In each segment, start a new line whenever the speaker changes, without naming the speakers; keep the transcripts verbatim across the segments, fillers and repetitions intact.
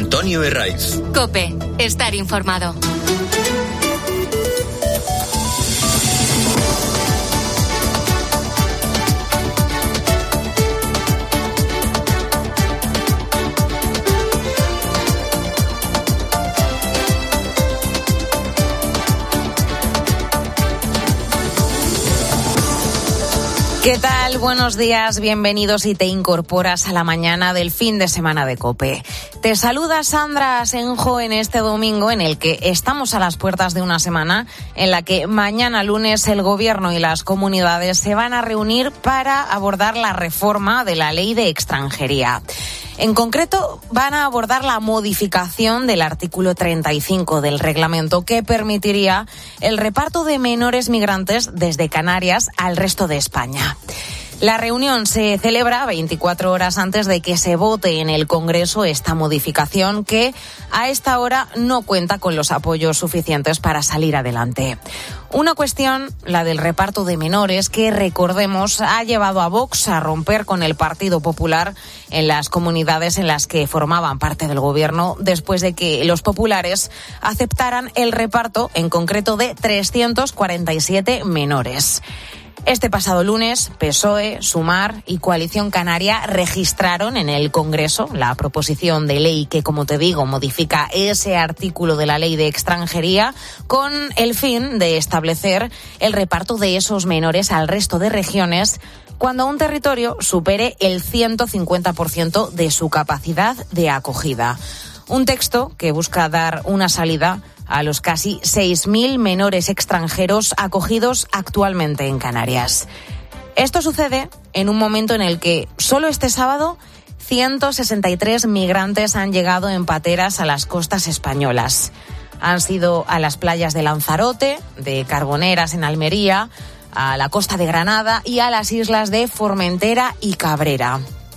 Antonio Herraiz.
COPE. Estar informado.
¿Qué tal? Buenos días, bienvenidos y te incorporas a la mañana del fin de semana de COPE. Te saluda Sandra Asenjo en este domingo en el que estamos a las puertas de una semana en la que mañana lunes el Gobierno y las comunidades se van a reunir para abordar la reforma de la Ley de Extranjería. En concreto, van a abordar la modificación del artículo treinta y cinco del reglamento que permitiría el reparto de menores migrantes desde Canarias al resto de España. La reunión se celebra veinticuatro horas antes de que se vote en el Congreso esta modificación que a esta hora no cuenta con los apoyos suficientes para salir adelante. Una cuestión, la del reparto de menores, que recordemos ha llevado a Vox a romper con el Partido Popular en las comunidades en las que formaban parte del Gobierno después de que los populares aceptaran el reparto, en concreto de trescientos cuarenta y siete menores. Este pasado lunes, P S O E, Sumar y Coalición Canaria registraron en el Congreso la proposición de ley que, como te digo, modifica ese artículo de la Ley de Extranjería con el fin de establecer el reparto de esos menores al resto de regiones cuando un territorio supere el ciento cincuenta por ciento de su capacidad de acogida. Un texto que busca dar una salida a los casi seis mil menores extranjeros acogidos actualmente en Canarias. Esto sucede en un momento en el que solo este sábado ciento sesenta y tres migrantes han llegado en pateras a las costas españolas. Han sido a las playas de Lanzarote, de Carboneras en Almería, a la costa de Granada y a las islas de Formentera y Cabrera.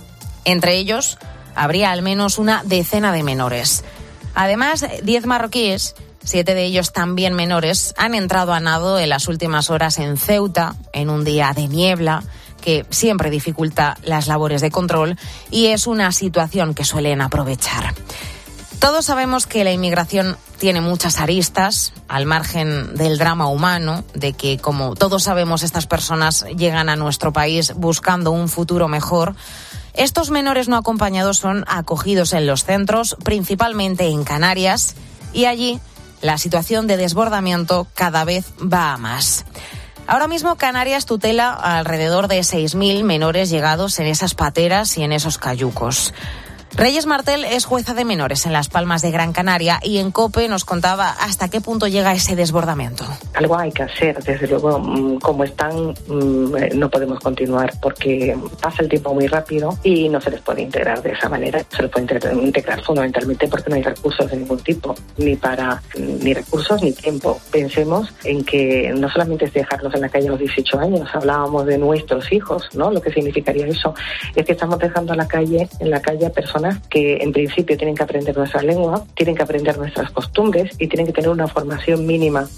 Entre ellos habría al menos una decena de menores. Además, diez marroquíes, siete de ellos también menores, han entrado a nado en las últimas horas en Ceuta, en un día de niebla, que siempre dificulta las labores de control y es una situación que suelen aprovechar. Todos sabemos que la inmigración tiene muchas aristas, al margen del drama humano, de que, como todos sabemos, estas personas llegan a nuestro país buscando un futuro mejor. Estos menores no acompañados son acogidos en los centros, principalmente en Canarias, y allí la situación de desbordamiento cada vez va a más. Ahora mismo Canarias tutela a alrededor de seis mil menores llegados en esas pateras y en esos cayucos. Reyes Martel es jueza de menores en Las Palmas de Gran Canaria y en COPE nos contaba hasta qué punto llega ese desbordamiento.
Algo hay que hacer, desde luego, como están no podemos continuar porque pasa el tiempo muy rápido y no se les puede integrar de esa manera. Se les puede integrar, integrar fundamentalmente porque no hay recursos de ningún tipo, ni para ni recursos ni tiempo. Pensemos en que no solamente es dejarlos en la calle a los dieciocho años, hablábamos de nuestros hijos, ¿no? Lo que significaría eso es que estamos dejando a la calle, en la calle a personas que en principio tienen que aprender nuestra lengua, tienen que aprender nuestras costumbres y tienen que tener una formación mínima.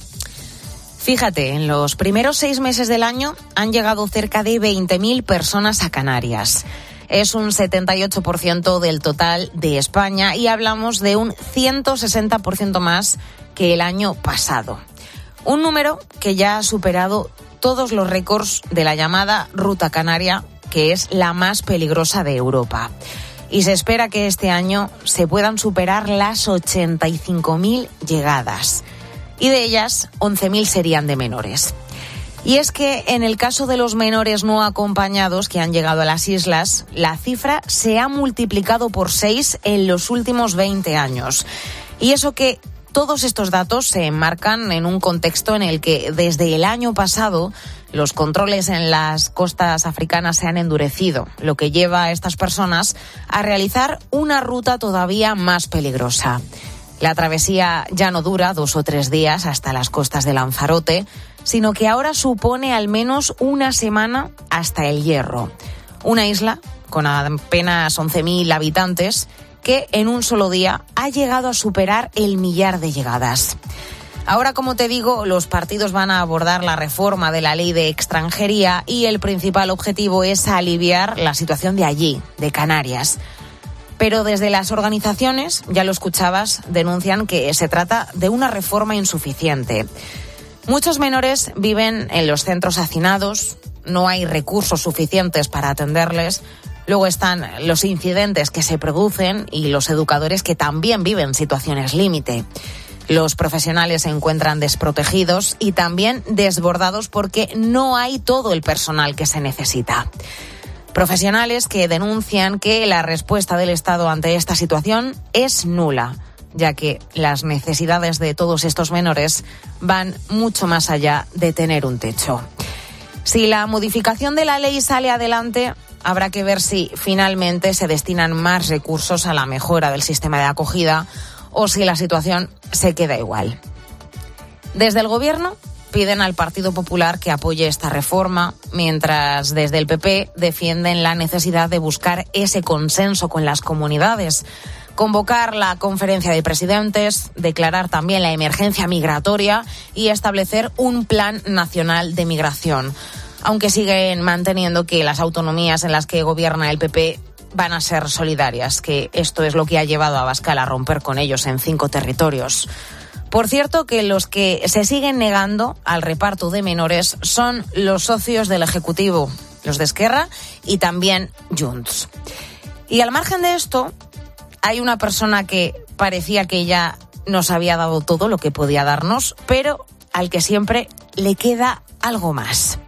Fíjate, en los primeros seis meses del año han llegado cerca de veinte mil personas a Canarias. Es un setenta y ocho por ciento del total de España y hablamos de un ciento sesenta por ciento más que el año pasado. Un número que ya ha superado todos los récords de la llamada Ruta Canaria, que es la más peligrosa de Europa. Y se espera que este año se puedan superar las ochenta y cinco mil llegadas. Y de ellas, once mil serían de menores. Y es que en el caso de los menores no acompañados que han llegado a las islas, la cifra se ha multiplicado por seis en los últimos veinte años. Y eso que todos estos datos se enmarcan en un contexto en el que desde el año pasado los controles en las costas africanas se han endurecido, lo que lleva a estas personas a realizar una ruta todavía más peligrosa. La travesía ya no dura dos o tres días hasta las costas de Lanzarote, sino que ahora supone al menos una semana hasta El Hierro, una isla con apenas once mil habitantes que en un solo día ha llegado a superar el millar de llegadas. Ahora, como te digo, los partidos van a abordar la reforma de la Ley de Extranjería y el principal objetivo es aliviar la situación de allí, de Canarias. Pero desde las organizaciones, ya lo escuchabas, denuncian que se trata de una reforma insuficiente. Muchos menores viven en los centros hacinados, no hay recursos suficientes para atenderles. Luego están los incidentes que se producen y los educadores que también viven situaciones límite. Los profesionales se encuentran desprotegidos y también desbordados porque no hay todo el personal que se necesita. Profesionales que denuncian que la respuesta del Estado ante esta situación es nula, ya que las necesidades de todos estos menores van mucho más allá de tener un techo. Si la modificación de la ley sale adelante, habrá que ver si finalmente se destinan más recursos a la mejora del sistema de acogida o si la situación se queda igual. Desde el Gobierno piden al Partido Popular que apoye esta reforma, mientras desde el P P defienden la necesidad de buscar ese consenso con las comunidades, convocar la conferencia de presidentes, declarar también la emergencia migratoria y establecer un plan nacional de migración, aunque siguen manteniendo que las autonomías en las que gobierna el P P van a ser solidarias, que esto es lo que ha llevado a Abascal a romper con ellos en cinco territorios. Por cierto, que los que se siguen negando al reparto de menores son los socios del Ejecutivo, los de Esquerra y también Junts. Y al margen de esto, hay una persona que parecía que ya nos había dado todo lo que podía darnos, pero al que siempre le queda algo más.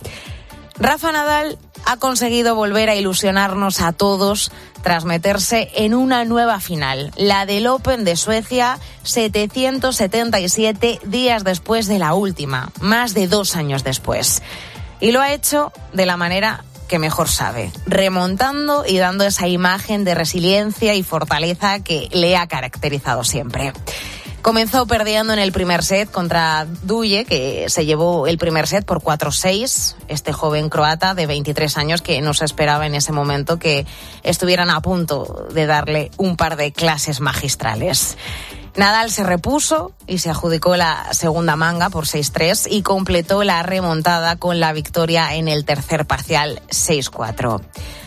Rafa Nadal ha conseguido volver a ilusionarnos a todos tras meterse en una nueva final, la del Open de Suecia, setecientos setenta y siete días después de la última, más de dos años después. Y lo ha hecho de la manera que mejor sabe, remontando y dando esa imagen de resiliencia y fortaleza que le ha caracterizado siempre. Comenzó perdiendo en el primer set contra Duje, que se llevó el primer set por cuatro seis. Este joven croata de veintitrés años que no se esperaba en ese momento que estuvieran a punto de darle un par de clases magistrales. Nadal se repuso y se adjudicó la segunda manga por seis tres y completó la remontada con la victoria en el tercer parcial seis cuatro.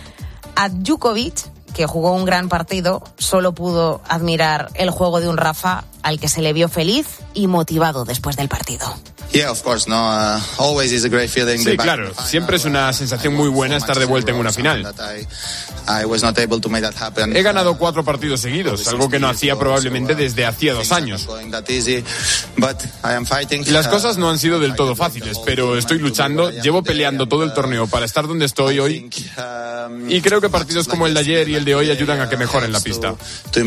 A Djokovic, que jugó un gran partido, solo pudo admirar el juego de un Rafa al que se le vio feliz y motivado después del partido.
Sí, claro, siempre es una sensación muy buena estar de vuelta en una final. He ganado cuatro partidos seguidos, algo que no hacía probablemente desde hacía dos años. Las cosas no han sido del todo fáciles, pero estoy luchando, llevo peleando todo el torneo para estar donde estoy hoy y creo que partidos como el de ayer y el de hoy ayudan a que mejoren la pista.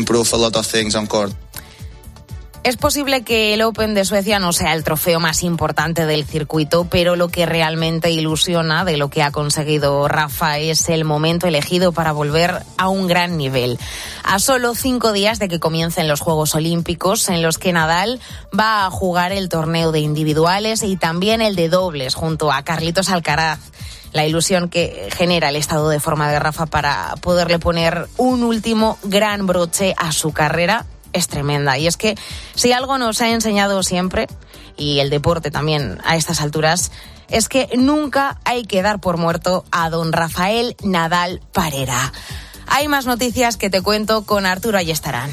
Es posible que el Open de Suecia no sea el trofeo más importante del circuito, pero lo que realmente ilusiona de lo que ha conseguido Rafa es el momento elegido para volver a un gran nivel. A solo cinco días de que comiencen los Juegos Olímpicos, en los que Nadal va a jugar el torneo de individuales y también el de dobles junto a Carlitos Alcaraz. La ilusión que genera el estado de forma de Rafa para poderle poner un último gran broche a su carrera es tremenda. Y es que si algo nos ha enseñado siempre, y el deporte también a estas alturas, es que nunca hay que dar por muerto a don Rafael Nadal Parera. Hay más noticias que te cuento con Arturo Ayestarán.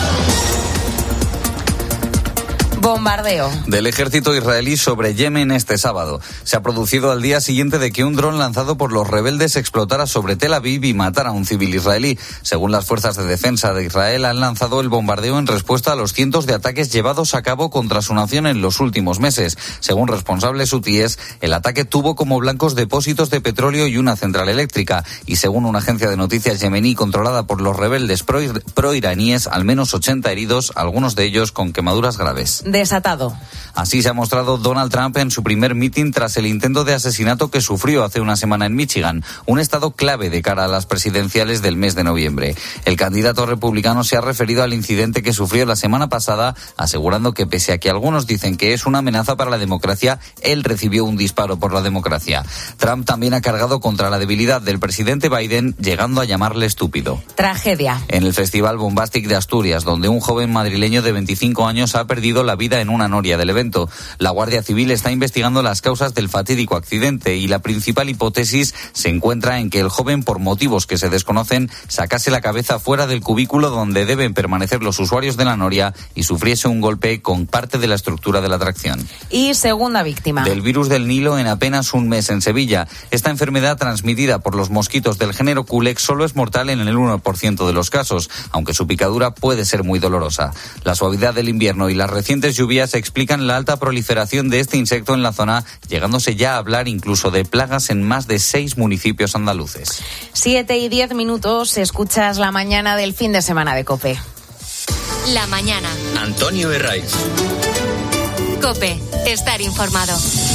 Bombardeo
del ejército israelí sobre Yemen este sábado. Se ha producido al día siguiente de que un dron lanzado por los rebeldes explotara sobre Tel Aviv y matara a un civil israelí. Según las fuerzas de defensa de Israel, han lanzado el bombardeo en respuesta a los cientos de ataques llevados a cabo contra su nación en los últimos meses. Según responsables hutíes, el ataque tuvo como blancos depósitos de petróleo y una central eléctrica. Y según una agencia de noticias yemení controlada por los rebeldes pro-iraníes, al menos ochenta heridos, algunos de ellos con quemaduras graves.
Desatado.
Así se ha mostrado Donald Trump en su primer mitin tras el intento de asesinato que sufrió hace una semana en Michigan, un estado clave de cara a las presidenciales del mes de noviembre. El candidato republicano se ha referido al incidente que sufrió la semana pasada, asegurando que pese a que algunos dicen que es una amenaza para la democracia, él recibió un disparo por la democracia. Trump también ha cargado contra la debilidad del presidente Biden, llegando a llamarle estúpido.
Tragedia.
En el Festival Bombastic de Asturias, donde un joven madrileño de veinticinco años ha perdido la vida en una noria del evento. La Guardia Civil está investigando las causas del fatídico accidente y la principal hipótesis se encuentra en que el joven, por motivos que se desconocen, sacase la cabeza fuera del cubículo donde deben permanecer los usuarios de la noria y sufriese un golpe con parte de la estructura de la atracción.
Y segunda víctima.
Del virus del Nilo en apenas un mes en Sevilla. Esta enfermedad transmitida por los mosquitos del género Culex solo es mortal en el uno por ciento de los casos, aunque su picadura puede ser muy dolorosa. La suavidad del invierno y las recientes lluvias explican la alta proliferación de este insecto en la zona, llegándose ya a hablar incluso de plagas en más de seis municipios andaluces.
Siete y diez minutos, escuchas la mañana del fin de semana de COPE.
La mañana.
Antonio Herraiz.
COPE, estar informado.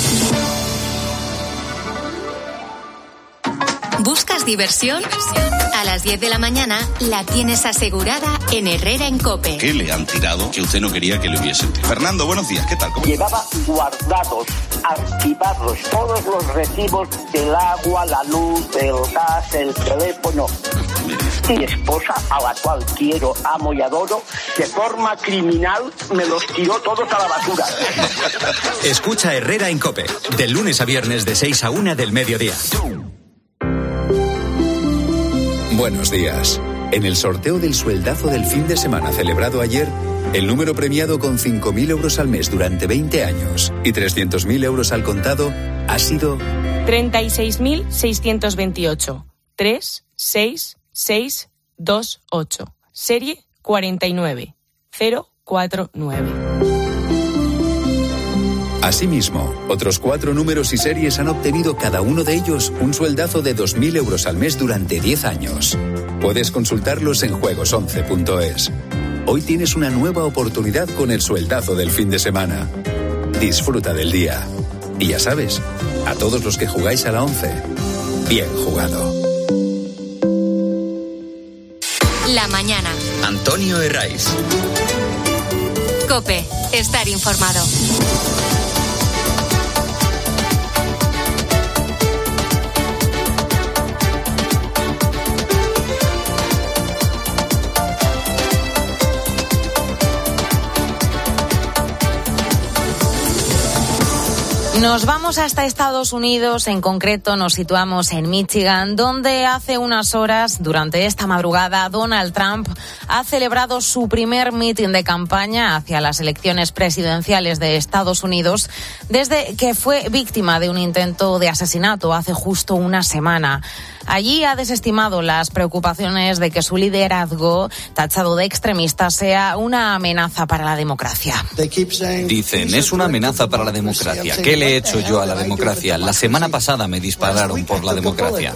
¿Buscas diversión? A las diez de la mañana la tienes asegurada en Herrera en COPE.
¿Qué le han tirado que usted no quería que le hubiesen tirado? Fernando, buenos días, ¿qué tal? ¿Cómo?
Llevaba guardados, archivados, todos los recibos del agua, la luz, el gas, el teléfono. Mi esposa, a la cual quiero, amo y adoro, de forma criminal me los tiró todos a la basura.
Escucha Herrera en COPE, de lunes a viernes de seis a una del mediodía.
Buenos días. En el sorteo del sueldazo del fin de semana celebrado ayer, el número premiado con cinco mil euros al mes durante veinte años y trescientos mil euros al contado ha sido
treinta y seis mil seiscientos veintiocho. tres seis seis dos ocho. Serie cuarenta y nueve cero cuatro nueve.
Asimismo, otros cuatro números y series han obtenido cada uno de ellos un sueldazo de dos mil euros al mes durante diez años. Puedes consultarlos en juegos once punto es. Hoy tienes una nueva oportunidad con el sueldazo del fin de semana. Disfruta del día. Y ya sabes, a todos los que jugáis a la once, bien jugado.
La mañana.
Antonio Herraiz.
COPE, estar informado.
Nos vamos hasta Estados Unidos, en concreto nos situamos en Michigan, donde hace unas horas, durante esta madrugada, Donald Trump ha celebrado su primer mitin de campaña hacia las elecciones presidenciales de Estados Unidos desde que fue víctima de un intento de asesinato hace justo una semana. Allí ha desestimado las preocupaciones de que su liderazgo, tachado de extremista, sea una amenaza para la democracia.
Dicen, es una amenaza para la democracia. ¿Qué le he hecho yo a la democracia? La semana pasada me dispararon por la democracia.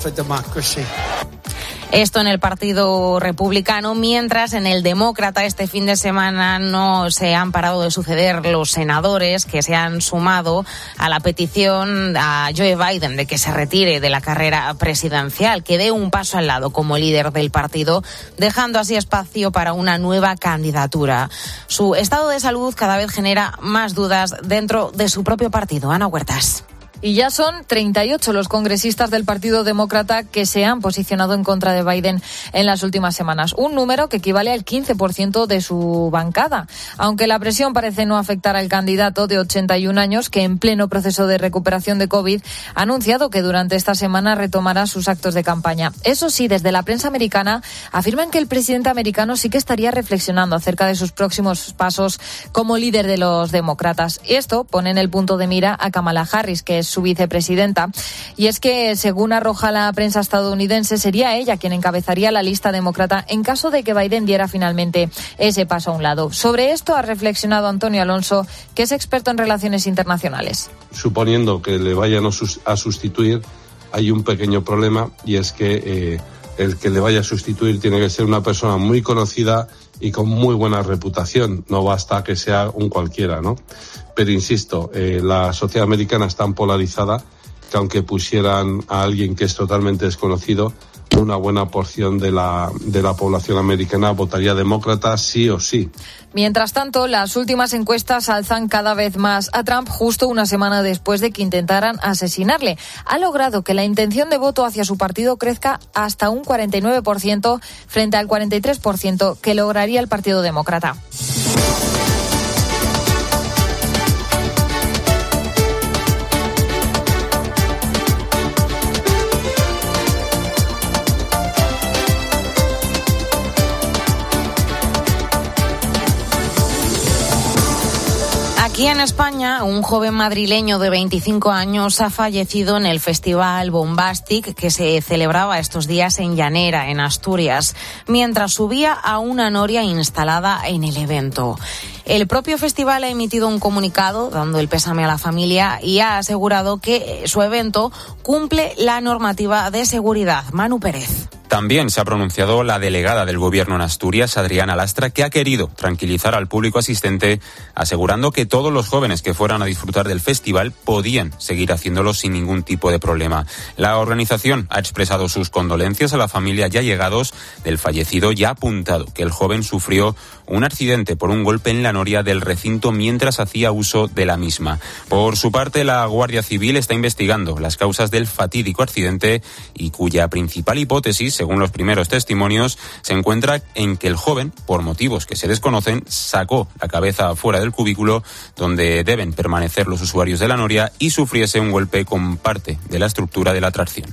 Esto en el Partido Republicano, mientras en el Demócrata este fin de semana no se han parado de suceder los senadores que se han sumado a la petición a Joe Biden de que se retire de la carrera presidencial, que dé un paso al lado como líder del partido, dejando así espacio para una nueva candidatura. Su estado de salud cada vez genera más dudas dentro de su propio partido. Ana Huertas.
Y ya son treinta y ocho los congresistas del Partido Demócrata que se han posicionado en contra de Biden en las últimas semanas. Un número que equivale al quince por ciento de su bancada. Aunque la presión parece no afectar al candidato de ochenta y un años, que en pleno proceso de recuperación de COVID ha anunciado que durante esta semana retomará sus actos de campaña. Eso sí, desde la prensa americana afirman que el presidente americano sí que estaría reflexionando acerca de sus próximos pasos como líder de los demócratas. Y esto pone en el punto de mira a Kamala Harris, que es su vicepresidenta, y es que, según arroja la prensa estadounidense, sería ella quien encabezaría la lista demócrata en caso de que Biden diera finalmente ese paso a un lado. Sobre esto ha reflexionado Antonio Alonso, que es experto en relaciones internacionales.
Suponiendo que le vayan a sustituir, hay un pequeño problema, y es que eh, el que le vaya a sustituir tiene que ser una persona muy conocida y con muy buena reputación. No basta que sea un cualquiera, ¿no? Pero insisto, eh, la sociedad americana es tan polarizada que aunque pusieran a alguien que es totalmente desconocido, una buena porción de la, de la población americana votaría demócrata sí o sí.
Mientras tanto, las últimas encuestas alzan cada vez más a Trump justo una semana después de que intentaran asesinarle. Ha logrado que la intención de voto hacia su partido crezca hasta un cuarenta y nueve por ciento frente al cuarenta y tres por ciento que lograría el Partido Demócrata.
Aquí en España, un joven madrileño de veinticinco años ha fallecido en el Festival Bombastic que se celebraba estos días en Llanera, en Asturias, mientras subía a una noria instalada en el evento. El propio festival ha emitido un comunicado dando el pésame a la familia y ha asegurado que su evento cumple la normativa de seguridad. Manu Pérez.
También se ha pronunciado la delegada del Gobierno en Asturias, Adriana Lastra, que ha querido tranquilizar al público asistente, asegurando que todos los jóvenes que fueran a disfrutar del festival podían seguir haciéndolo sin ningún tipo de problema. La organización ha expresado sus condolencias a la familia y allegados del fallecido y ha apuntado que el joven sufrió un accidente por un golpe en la noria del recinto mientras hacía uso de la misma. Por su parte, la Guardia Civil está investigando las causas del fatídico accidente y cuya principal hipótesis, según los primeros testimonios, se encuentra en que el joven, por motivos que se desconocen, sacó la cabeza fuera del cubículo donde deben permanecer los usuarios de la noria y sufriese un golpe con parte de la estructura de la tracción.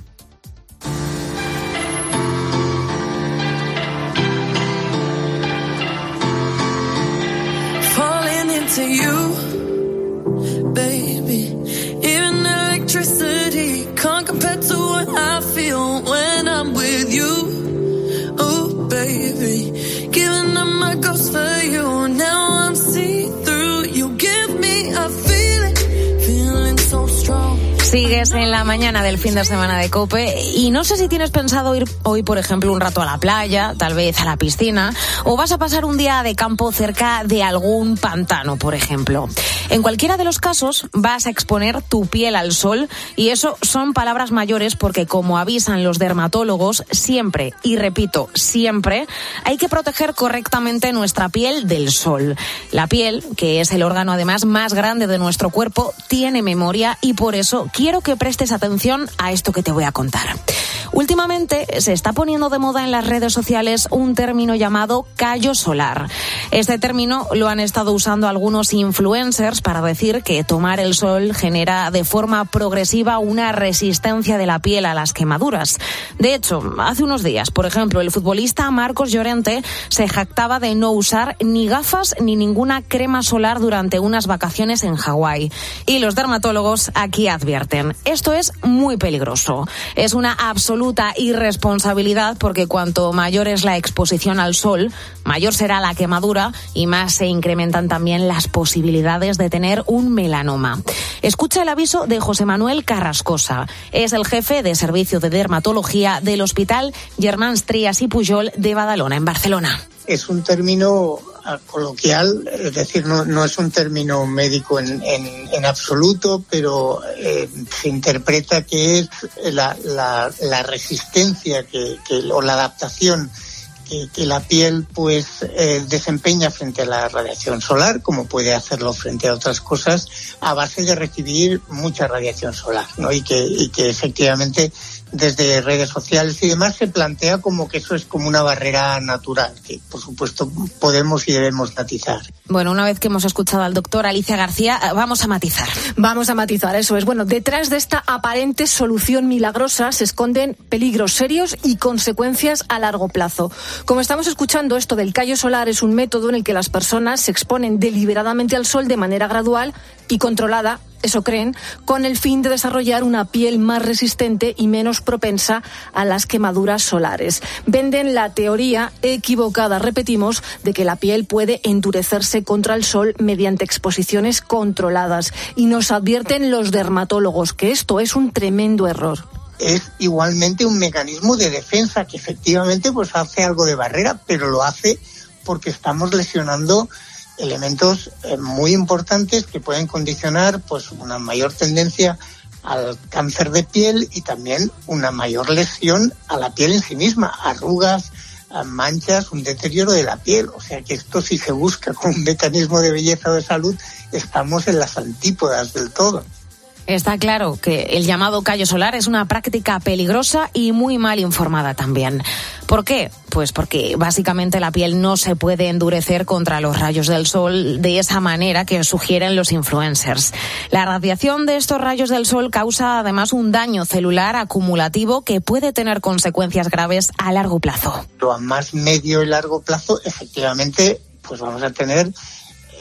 Sigues en la mañana del fin de semana de COPE y no sé si tienes pensado ir hoy, por ejemplo, un rato a la playa, tal vez a la piscina, o vas a pasar un día de campo cerca de algún pantano, por ejemplo. En cualquiera de los casos vas a exponer tu piel al sol y eso son palabras mayores porque, como avisan los dermatólogos, siempre, y repito, siempre, hay que proteger correctamente nuestra piel del sol. La piel, que es el órgano además más grande de nuestro cuerpo, tiene memoria y por eso quiero que prestes atención a esto que te voy a contar. Últimamente se está poniendo de moda en las redes sociales un término llamado callo solar. Este término lo han estado usando algunos influencers para decir que tomar el sol genera de forma progresiva una resistencia de la piel a las quemaduras. De hecho, hace unos días, por ejemplo, el futbolista Marcos Llorente se jactaba de no usar ni gafas ni ninguna crema solar durante unas vacaciones en Hawái. Y los dermatólogos aquí advierten, esto es muy peligroso. Es una absoluta irresponsabilidad porque cuanto mayor es la exposición al sol, mayor será la quemadura y más se incrementan también las posibilidades de tener un melanoma. Escucha el aviso de José Manuel Carrascosa. Es el jefe de servicio de dermatología del Hospital Germans Trias y Pujol de Badalona, en Barcelona.
Es un término coloquial, es decir, no, no es un término médico en, en, en absoluto, pero eh, se interpreta que es la, la, la resistencia que, que, o la adaptación que, que la piel pues eh, desempeña frente a la radiación solar, como puede hacerlo frente a otras cosas, a base de recibir mucha radiación solar, ¿no? Y que, y que efectivamente desde redes sociales y demás se plantea como que eso es como una barrera natural, que por supuesto podemos y debemos matizar.
Bueno, una vez que hemos escuchado al doctor Alicia García, vamos a matizar.
Vamos a matizar, eso es. Bueno, detrás de esta aparente solución milagrosa se esconden peligros serios y consecuencias a largo plazo. Como estamos escuchando, esto del callo solar es un método en el que las personas se exponen deliberadamente al sol de manera gradual y controlada, eso creen, con el fin de desarrollar una piel más resistente y menos propensa a las quemaduras solares. Venden la teoría equivocada, repetimos, de que la piel puede endurecerse contra el sol mediante exposiciones controladas. Y nos advierten los dermatólogos que esto es un tremendo error.
Es igualmente un mecanismo de defensa que efectivamente pues hace algo de barrera, pero lo hace porque estamos lesionando elementos eh, muy importantes que pueden condicionar pues una mayor tendencia al cáncer de piel y también una mayor lesión a la piel en sí misma, arrugas, manchas, un deterioro de la piel. O sea que esto, si se busca como un mecanismo de belleza o de salud, estamos en las antípodas del todo.
Está claro que el llamado callo solar es una práctica peligrosa y muy mal informada también. ¿Por qué? Pues porque básicamente la piel no se puede endurecer contra los rayos del sol de esa manera que sugieren los influencers. La radiación de estos rayos del sol causa además un daño celular acumulativo que puede tener consecuencias graves a largo plazo.
Pero a más medio y largo plazo, efectivamente, pues vamos a tener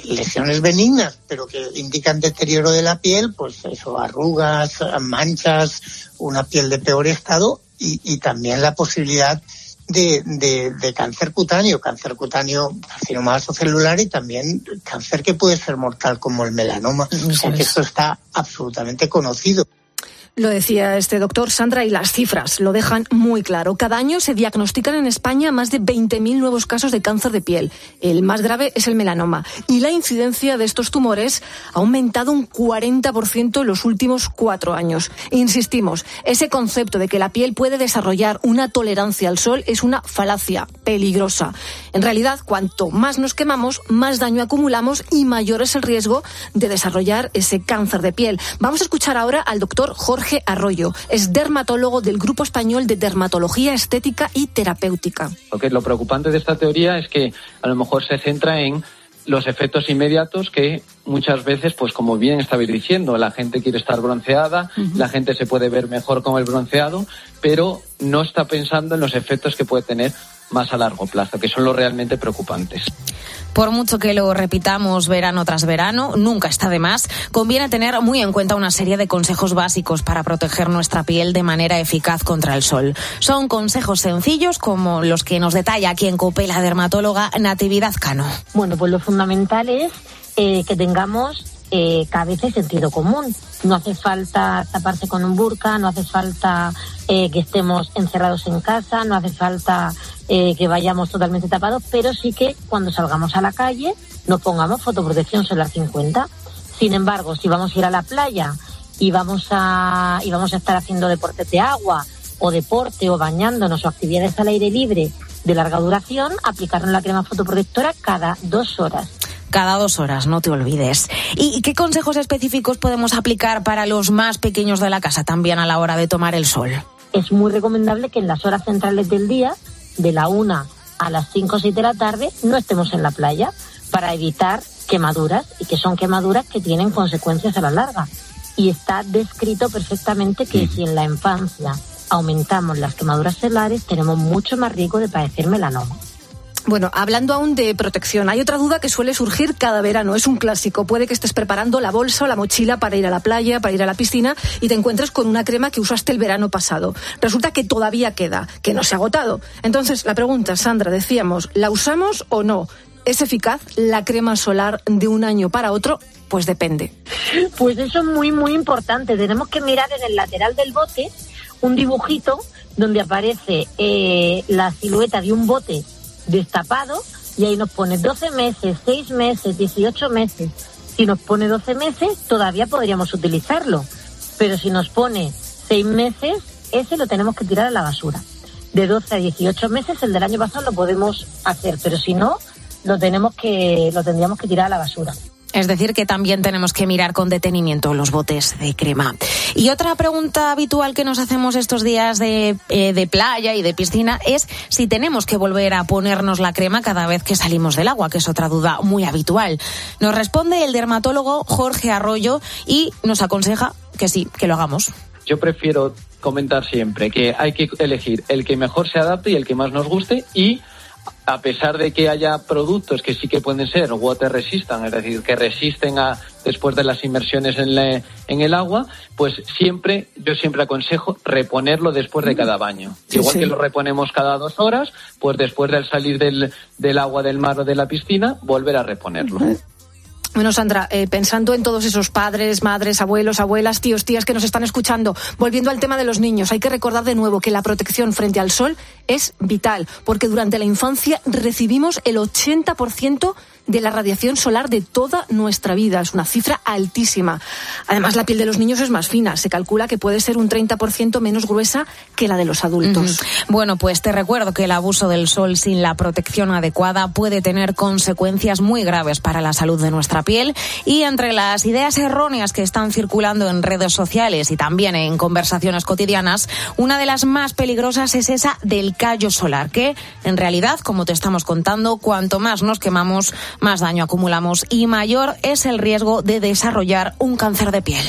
lesiones benignas, pero que indican deterioro de la piel, pues eso, arrugas, manchas, una piel de peor estado y, y también la posibilidad de, de, de cáncer cutáneo, cáncer cutáneo, carcinoma vasocelular y también cáncer que puede ser mortal como el melanoma. O sea que esto está absolutamente conocido.
Lo decía este doctor, Sandra, y las cifras lo dejan muy claro. Cada año se diagnostican en España más de veinte mil nuevos casos de cáncer de piel. El más grave es el melanoma. Y la incidencia de estos tumores ha aumentado un cuarenta por ciento en los últimos cuatro años. Insistimos, ese concepto de que la piel puede desarrollar una tolerancia al sol es una falacia peligrosa. En realidad, cuanto más nos quemamos, más daño acumulamos y mayor es el riesgo de desarrollar ese cáncer de piel. Vamos a escuchar ahora al doctor Jorge Jorge Arroyo, es dermatólogo del Grupo Español de Dermatología Estética y Terapéutica.
Lo que es lo preocupante de esta teoría es que a lo mejor se centra en los efectos inmediatos que muchas veces, pues como bien estabais diciendo, la gente quiere estar bronceada, uh-huh. la gente se puede ver mejor con el bronceado, pero no está pensando en los efectos que puede tener más a largo plazo, que son los realmente preocupantes.
Por mucho que lo repitamos verano tras verano, nunca está de más. Conviene tener muy en cuenta una serie de consejos básicos para proteger nuestra piel de manera eficaz contra el sol. Son consejos sencillos como los que nos detalla aquí en COPE la dermatóloga Natividad Cano.
Bueno, pues lo fundamental es eh, que tengamos eh, cabeza y sentido común. No hace falta taparse con un burka, no hace falta eh, que estemos encerrados en casa, no hace falta eh, que vayamos totalmente tapados, pero sí que cuando salgamos a la calle nos pongamos fotoprotección solar cincuenta. Sin embargo, si vamos a ir a la playa y vamos a y vamos a estar haciendo deportes de agua o deporte o bañándonos o actividades al aire libre de larga duración, aplicarnos la crema fotoprotectora cada dos horas.
Cada dos horas, no te olvides. ¿Y qué consejos específicos podemos aplicar para los más pequeños de la casa también a la hora de tomar el sol?
Es muy recomendable que en las horas centrales del día, de la una a las cinco o seis de la tarde, no estemos en la playa para evitar quemaduras, y que son quemaduras que tienen consecuencias a la larga. Y está descrito perfectamente que si en la infancia aumentamos las quemaduras solares, tenemos mucho más riesgo de padecer melanoma.
Bueno, hablando aún de protección, hay otra duda que suele surgir cada verano, es un clásico. Puede que estés preparando la bolsa o la mochila para ir a la playa, para ir a la piscina y te encuentres con una crema que usaste el verano pasado. Resulta que todavía queda, que no se ha agotado. Entonces, la pregunta, Sandra, decíamos, ¿la usamos o no? ¿Es eficaz la crema solar de un año para otro? Pues depende.
Pues eso es muy, muy importante. Tenemos que mirar en el lateral del bote un dibujito donde aparece eh, la silueta de un bote destapado y ahí nos pone doce meses, seis meses, dieciocho meses. Si nos pone doce meses, todavía podríamos utilizarlo, pero si nos pone seis meses, ese lo tenemos que tirar a la basura. De doce a dieciocho meses, el del año pasado lo podemos hacer, pero si no, lo tenemos que lo tendríamos que tirar a la basura.
Es decir, que también tenemos que mirar con detenimiento los botes de crema. Y otra pregunta habitual que nos hacemos estos días de, eh, de playa y de piscina es si tenemos que volver a ponernos la crema cada vez que salimos del agua, que es otra duda muy habitual. Nos responde el dermatólogo Jorge Arroyo y nos aconseja que sí, que lo hagamos.
Yo prefiero comentar siempre que hay que elegir el que mejor se adapte y el que más nos guste, y a pesar de que haya productos que sí que pueden ser water resistant, es decir, que resisten a después de las inmersiones en, la, en el agua, pues siempre, yo siempre aconsejo reponerlo después de cada baño. Sí, Igual sí. que lo reponemos cada dos horas, pues después de salir del, del agua del mar o de la piscina, volver a reponerlo. Uh-huh.
Bueno, Sandra, eh, pensando en todos esos padres, madres, abuelos, abuelas, tíos, tías que nos están escuchando, volviendo al tema de los niños, hay que recordar de nuevo que la protección frente al sol es vital, porque durante la infancia recibimos el ochenta por ciento de la radiación solar de toda nuestra vida. Es una cifra altísima. Además, la piel de los niños es más fina. Se calcula que puede ser un treinta por ciento menos gruesa que la de los adultos.
Uh-huh. Bueno, pues te recuerdo que el abuso del sol sin la protección adecuada puede tener consecuencias muy graves para la salud de nuestra piel. Y entre las ideas erróneas que están circulando en redes sociales y también en conversaciones cotidianas, una de las más peligrosas es esa del callo solar, que en realidad, como te estamos contando, cuanto más nos quemamos, más daño acumulamos y mayor es el riesgo de desarrollar un cáncer de piel.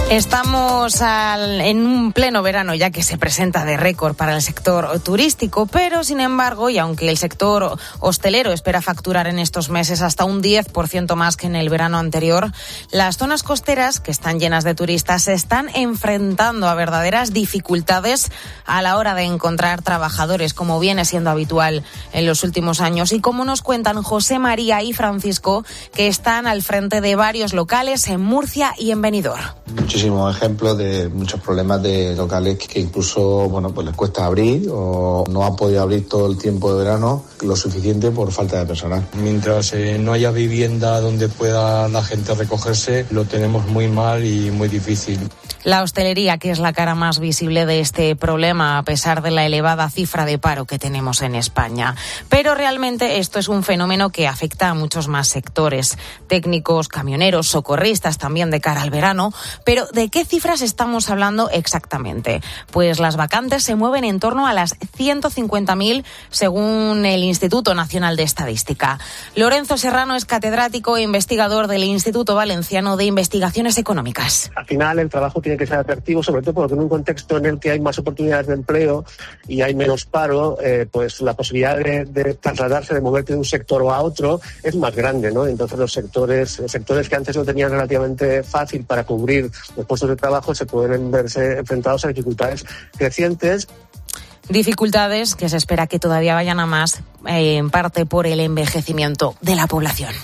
Estamos al, en un pleno verano ya que se presenta de récord para el sector turístico, pero sin embargo, y aunque el sector hostelero espera facturar en estos meses hasta un diez por ciento más que en el verano anterior, las zonas costeras, que están llenas de turistas, se están enfrentando a verdaderas dificultades a la hora de encontrar trabajadores, como viene siendo habitual en los últimos años, y como nos cuentan José María y Francisco, que están al frente de varios locales en Murcia y en Benidorm.
Muchísimos ejemplos de muchos problemas de locales que incluso, bueno, pues les cuesta abrir o no han podido abrir todo el tiempo de verano lo suficiente por falta de personal.
Mientras eh, no haya vivienda donde pueda la gente recogerse, lo tenemos muy mal y muy difícil.
La hostelería, que es la cara más visible de este problema, a pesar de la elevada cifra de paro que tenemos en España. Pero realmente esto es un fenómeno que afecta a muchos más sectores. Técnicos, camioneros, socorristas también de cara al verano. Pero ¿de qué cifras estamos hablando exactamente? Pues las vacantes se mueven en torno a las ciento cincuenta mil según el Instituto Nacional de Estadística. Lorenzo Serrano es catedrático e investigador del Instituto Valenciano de Investigaciones Económicas.
Al final el trabajo tiene que ser atractivo, sobre todo porque en un contexto en el que hay más oportunidades de empleo y hay menos paro, eh, pues la posibilidad de, de trasladarse, de moverte de un sector a otro es más grande, ¿no? Entonces los sectores, los sectores que antes lo tenían relativamente fácil para cubrir los puestos de trabajo se pueden verse enfrentados a dificultades crecientes.
Dificultades que se espera que todavía vayan a más, eh, en parte por el envejecimiento de la población.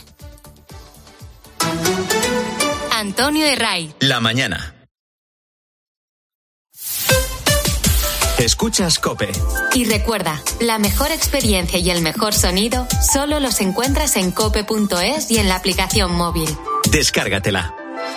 Antonio Herray.
La mañana. Escuchas COPE.
Y recuerda, la mejor experiencia y el mejor sonido solo los encuentras en cope punto es y en la aplicación móvil.
Descárgatela.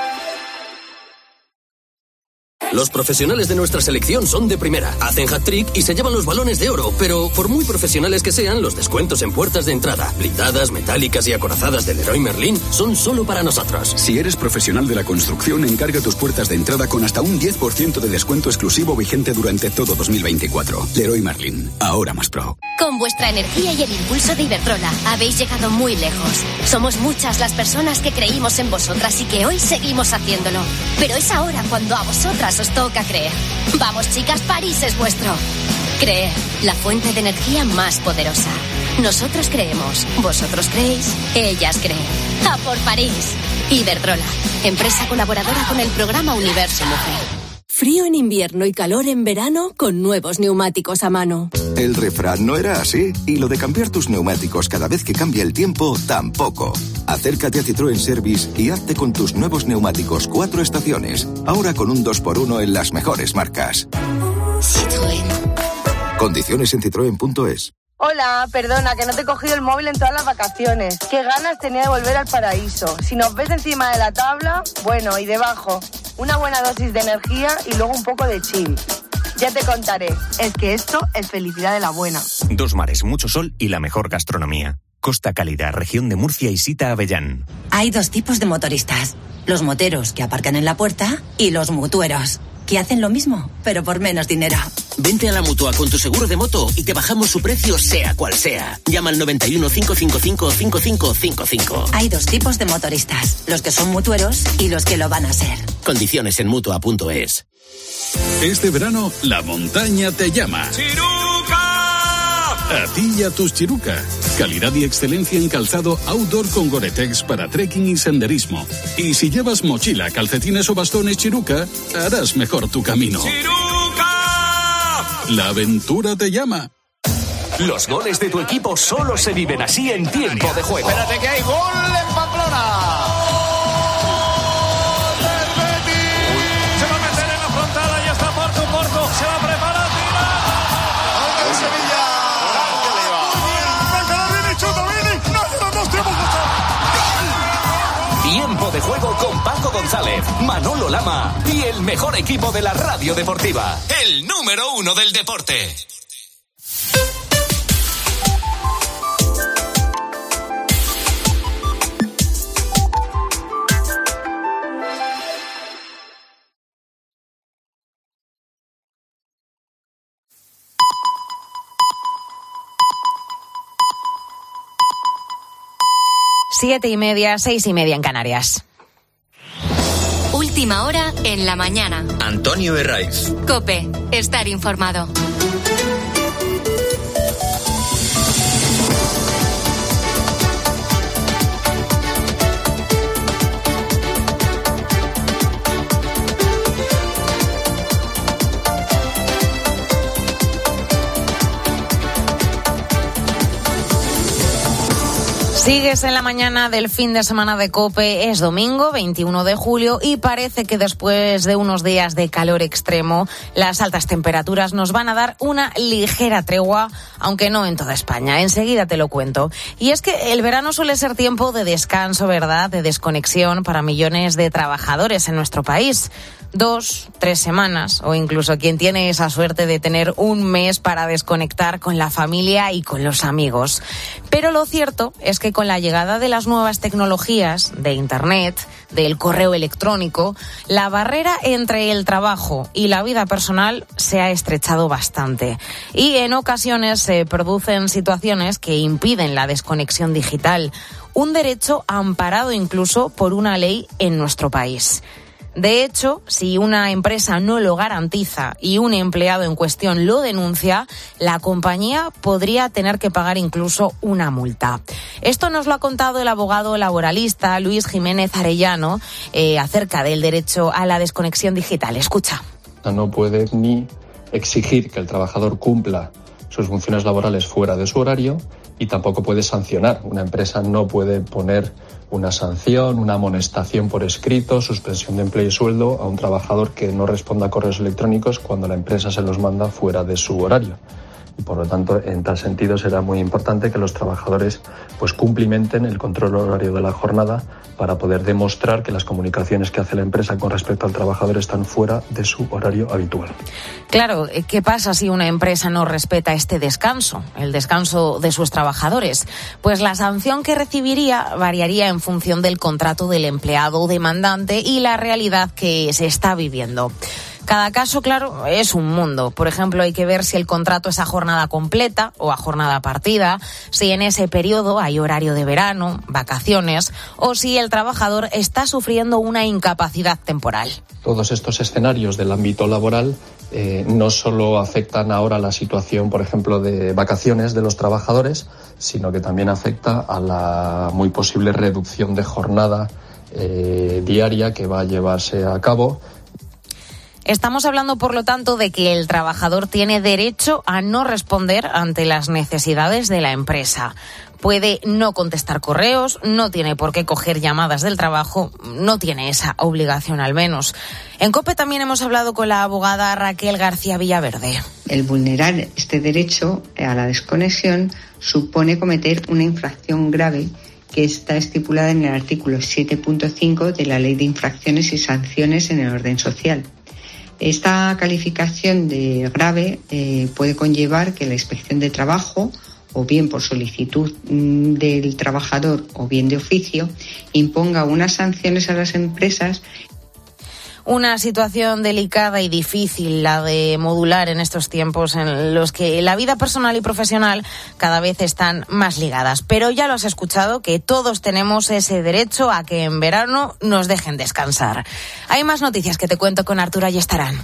Los profesionales de nuestra selección son de primera, hacen hat-trick y se llevan los balones de oro, pero por muy profesionales que sean, los descuentos en puertas de entrada, blindadas, metálicas y acorazadas del Leroy Merlin son solo para nosotros.
Si eres profesional de la construcción, encarga tus puertas de entrada con hasta un diez por ciento de descuento exclusivo vigente durante todo dos mil veinticuatro. Leroy Merlin, ahora más pro.
Con vuestra energía y el impulso de Iberdrola habéis llegado muy lejos. Somos muchas las personas que creímos en vosotras y que hoy seguimos haciéndolo. Pero es ahora cuando a vosotras os toca creer. Vamos, chicas, París es vuestro. Creer, la fuente de energía más poderosa. Nosotros creemos, vosotros creéis, ellas creen. ¡A por París! Iberdrola, empresa colaboradora con el programa Universo Mujer.
Frío en invierno y calor en verano con nuevos neumáticos a mano.
El refrán no era así, y lo de cambiar tus neumáticos cada vez que cambia el tiempo, tampoco. Acércate a Citroën Service y hazte con tus nuevos neumáticos cuatro estaciones, ahora con un dos por uno en las mejores marcas. Citroën. Condiciones en citroen punto es.
Hola, perdona, que no te he cogido el móvil en todas las vacaciones. Qué ganas tenía de volver al paraíso. Si nos ves encima de la tabla, bueno, y debajo, una buena dosis de energía y luego un poco de chill. Ya te contaré, es que esto es felicidad de la buena.
Dos mares, mucho sol y la mejor gastronomía. Costa Cálida, región de Murcia y Sita Avellán.
Hay dos tipos de motoristas. Los moteros que aparcan en la puerta y los mutueros, que hacen lo mismo, pero por menos dinero.
Vente a la Mutua con tu seguro de moto y te bajamos su precio sea cual sea. Llama al noventa y uno, cinco cinco cinco, cinco cinco cinco cinco.
Hay dos tipos de motoristas, los que son mutueros y los que lo van a ser.
Condiciones en mutua punto es.
Este verano, la montaña te llama. A ti y a tus Chiruca. Calidad y excelencia en calzado outdoor con Gore-Tex para trekking y senderismo. Y si llevas mochila, calcetines o bastones Chiruca, harás mejor tu camino. ¡Chiruca! La aventura te llama.
Los goles de tu equipo solo se viven así en tiempo de juego.
Espérate que hay gol en Pamplona. Se va a meter en la frontal, ya está Porto, Porto, se va a preparar, tira. ¡Gol del Sevilla!
Tiempo de juego con Paco González, Manolo Lama y el mejor equipo de la radio deportiva. El número uno del deporte.
Siete y media, seis y media en Canarias.
Última hora en la mañana.
Antonio Herraiz.
COPE. Estar informado.
Sigues en la mañana del fin de semana de COPE, es domingo veintiuno de julio y parece que después de unos días de calor extremo, las altas temperaturas nos van a dar una ligera tregua, aunque no en toda España. Enseguida te lo cuento. Y es que el verano suele ser tiempo de descanso, ¿verdad?, de desconexión para millones de trabajadores en nuestro país. Dos, tres semanas o incluso quien tiene esa suerte de tener un mes para desconectar con la familia y con los amigos. Pero lo cierto es que con la llegada de las nuevas tecnologías, de Internet, del correo electrónico, la barrera entre el trabajo y la vida personal se ha estrechado bastante. Y en ocasiones se producen situaciones que impiden la desconexión digital, un derecho amparado incluso por una ley en nuestro país. De hecho, si una empresa no lo garantiza y un empleado en cuestión lo denuncia, la compañía podría tener que pagar incluso una multa. Esto nos lo ha contado el abogado laboralista Luis Jiménez Arellano eh, acerca del derecho a la desconexión digital. Escucha.
No puede ni exigir que el trabajador cumpla sus funciones laborales fuera de su horario y tampoco puede sancionar. Una empresa no puede poner una sanción, una amonestación por escrito, suspensión de empleo y sueldo a un trabajador que no responda a correos electrónicos cuando la empresa se los manda fuera de su horario. Y por lo tanto, en tal sentido, será muy importante que los trabajadores pues cumplimenten el control horario de la jornada para poder demostrar que las comunicaciones que hace la empresa con respecto al trabajador están fuera de su horario habitual.
Claro, ¿qué pasa si una empresa no respeta este descanso, el descanso de sus trabajadores? Pues la sanción que recibiría variaría en función del contrato del empleado demandante y la realidad que se está viviendo. Cada caso, claro, es un mundo. Por ejemplo, hay que ver si el contrato es a jornada completa o a jornada partida, si en ese periodo hay horario de verano, vacaciones, o si el trabajador está sufriendo una incapacidad temporal.
Todos estos escenarios del ámbito laboral eh, no solo afectan ahora la situación, por ejemplo, de vacaciones de los trabajadores, sino que también afecta a la muy posible reducción de jornada eh, diaria que va a llevarse a cabo.
Estamos hablando, por lo tanto, de que el trabajador tiene derecho a no responder ante las necesidades de la empresa. Puede no contestar correos, no tiene por qué coger llamadas del trabajo, no tiene esa obligación al menos. En COPE también hemos hablado con la abogada Raquel García Villaverde.
El vulnerar este derecho a la desconexión supone cometer una infracción grave que está estipulada en el artículo siete punto cinco de la Ley de Infracciones y Sanciones en el Orden Social. Esta calificación de grave eh, puede conllevar que la Inspección de Trabajo, o bien por solicitud mm, del trabajador o bien de oficio, imponga unas sanciones a las empresas.
Una situación delicada y difícil, la de modular en estos tiempos en los que la vida personal y profesional cada vez están más ligadas. Pero ya lo has escuchado, que todos tenemos ese derecho a que en verano nos dejen descansar. Hay más noticias que te cuento con Arturo Ayestarán.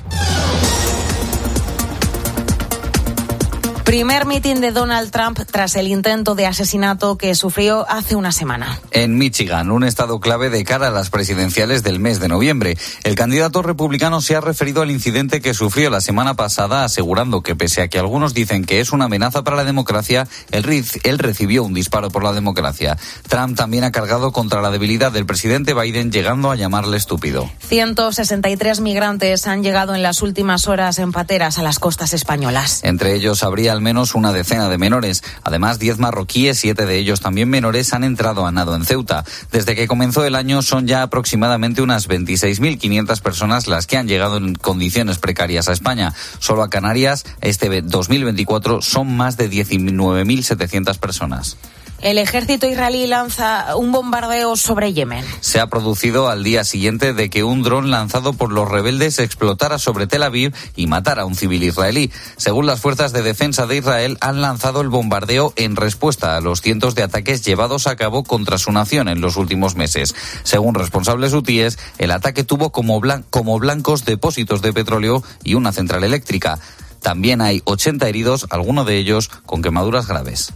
Primer mitin de Donald Trump tras el intento de asesinato que sufrió hace una semana.
En Michigan, un estado clave de cara a las presidenciales del mes de noviembre. El candidato republicano se ha referido al incidente que sufrió la semana pasada, asegurando que pese a que algunos dicen que es una amenaza para la democracia, él, él recibió un disparo por la democracia. Trump también ha cargado contra la debilidad del presidente Biden, llegando a llamarle estúpido.
ciento sesenta y tres migrantes han llegado en las últimas horas en pateras a las costas españolas.
Entre ellos habría al menos una decena de menores. Además, diez marroquíes, siete de ellos también menores, han entrado a nado en Ceuta. Desde que comenzó el año son ya aproximadamente unas veintiséis mil quinientas personas las que han llegado en condiciones precarias a España. Solo a Canarias, este dos mil veinticuatro, son más de diecinueve mil setecientas personas.
El ejército israelí lanza un bombardeo sobre Yemen.
Se ha producido al día siguiente de que un dron lanzado por los rebeldes explotara sobre Tel Aviv y matara a un civil israelí. Según las fuerzas de defensa de Israel, han lanzado el bombardeo en respuesta a los cientos de ataques llevados a cabo contra su nación en los últimos meses. Según responsables hutíes, el ataque tuvo como, blan- como blancos depósitos de petróleo y una central eléctrica. También hay ochenta heridos, algunos de ellos con quemaduras graves.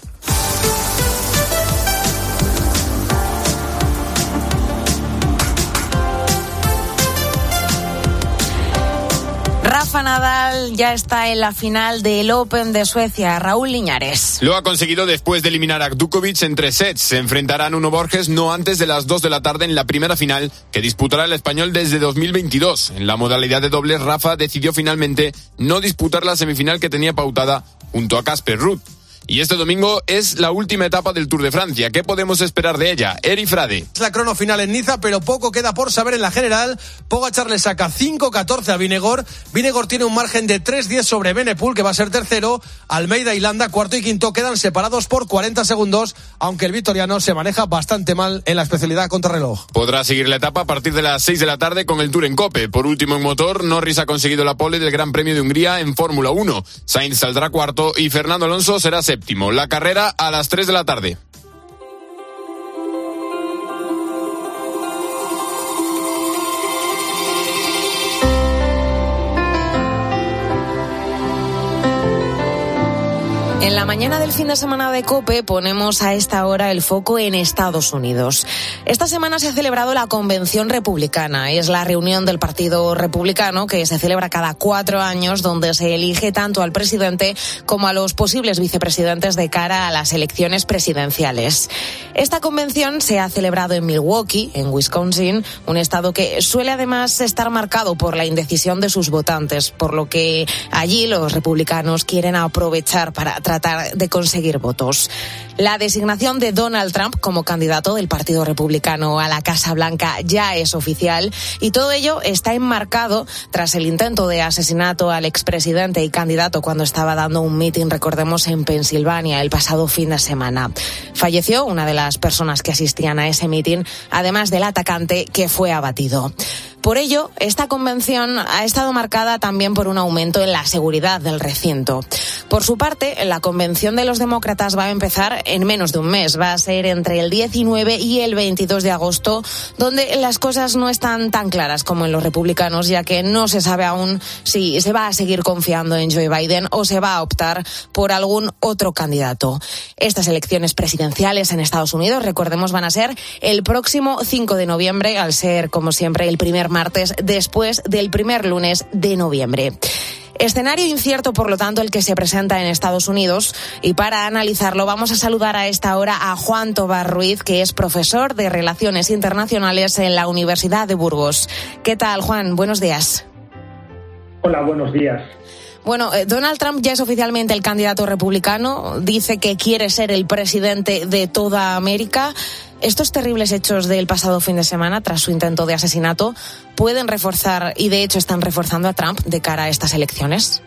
Rafa Nadal ya está en la final del Open de Suecia. Raúl Liñares.
Lo ha conseguido después de eliminar a Djokovic en tres sets. Se enfrentará a Nuno Borges no antes de las dos de la tarde en la primera final que disputará el español desde dos mil veintidós. En la modalidad de dobles, Rafa decidió finalmente no disputar la semifinal que tenía pautada junto a Casper Ruud. Y este domingo es la última etapa del Tour de Francia. ¿Qué podemos esperar de ella? Eri Frade.
Es la crono final en Niza, pero poco queda por saber en la general. Pogačar le saca cinco catorce a Vinegor. Vinegor tiene un margen de tres diez sobre Benepul, que va a ser tercero. Almeida y Landa, cuarto y quinto, quedan separados por cuarenta segundos, aunque el vitoriano se maneja bastante mal en la especialidad contrarreloj.
Podrá seguir la etapa a partir de las seis de la tarde con el Tour en Cope. Por último en motor, Norris ha conseguido la pole del Gran Premio de Hungría en Fórmula uno. Sainz saldrá cuarto y Fernando Alonso será séptimo. La carrera a las tres de la tarde.
En la mañana del fin de semana de COPE ponemos a esta hora el foco en Estados Unidos. Esta semana se ha celebrado la Convención Republicana. Es la reunión del Partido Republicano que se celebra cada cuatro años, donde se elige tanto al presidente como a los posibles vicepresidentes de cara a las elecciones presidenciales. Esta convención se ha celebrado en Milwaukee, en Wisconsin, un estado que suele además estar marcado por la indecisión de sus votantes, por lo que allí los republicanos quieren aprovechar para tratar de conseguir votos. La designación de Donald Trump como candidato del Partido Republicano a la Casa Blanca ya es oficial y todo ello está enmarcado tras el intento de asesinato al expresidente y candidato cuando estaba dando un mitin, recordemos, en Pensilvania el pasado fin de semana. Falleció una de las personas que asistían a ese mitin, además del atacante que fue abatido. Por ello, esta convención ha estado marcada también por un aumento en la seguridad del recinto. Por su parte, la convención de los demócratas va a empezar en menos de un mes. Va a ser entre el diecinueve y el veintidós de agosto, donde las cosas no están tan claras como en los republicanos, ya que no se sabe aún si se va a seguir confiando en Joe Biden o se va a optar por algún otro candidato. Estas elecciones presidenciales en Estados Unidos, recordemos, van a ser el próximo cinco de noviembre, al ser, como siempre, el primer martes después del primer lunes de noviembre. Escenario incierto, por lo tanto, el que se presenta en Estados Unidos, y para analizarlo vamos a saludar a esta hora a Juan Tobar Ruiz, que es profesor de Relaciones Internacionales en la Universidad de Burgos. ¿Qué tal, Juan? Buenos días.
Hola, buenos días.
Bueno, eh, Donald Trump ya es oficialmente el candidato republicano, dice que quiere ser el presidente de toda América. Estos terribles hechos del pasado fin de semana, tras su intento de asesinato, pueden reforzar, y de hecho están reforzando a Trump de cara a estas elecciones.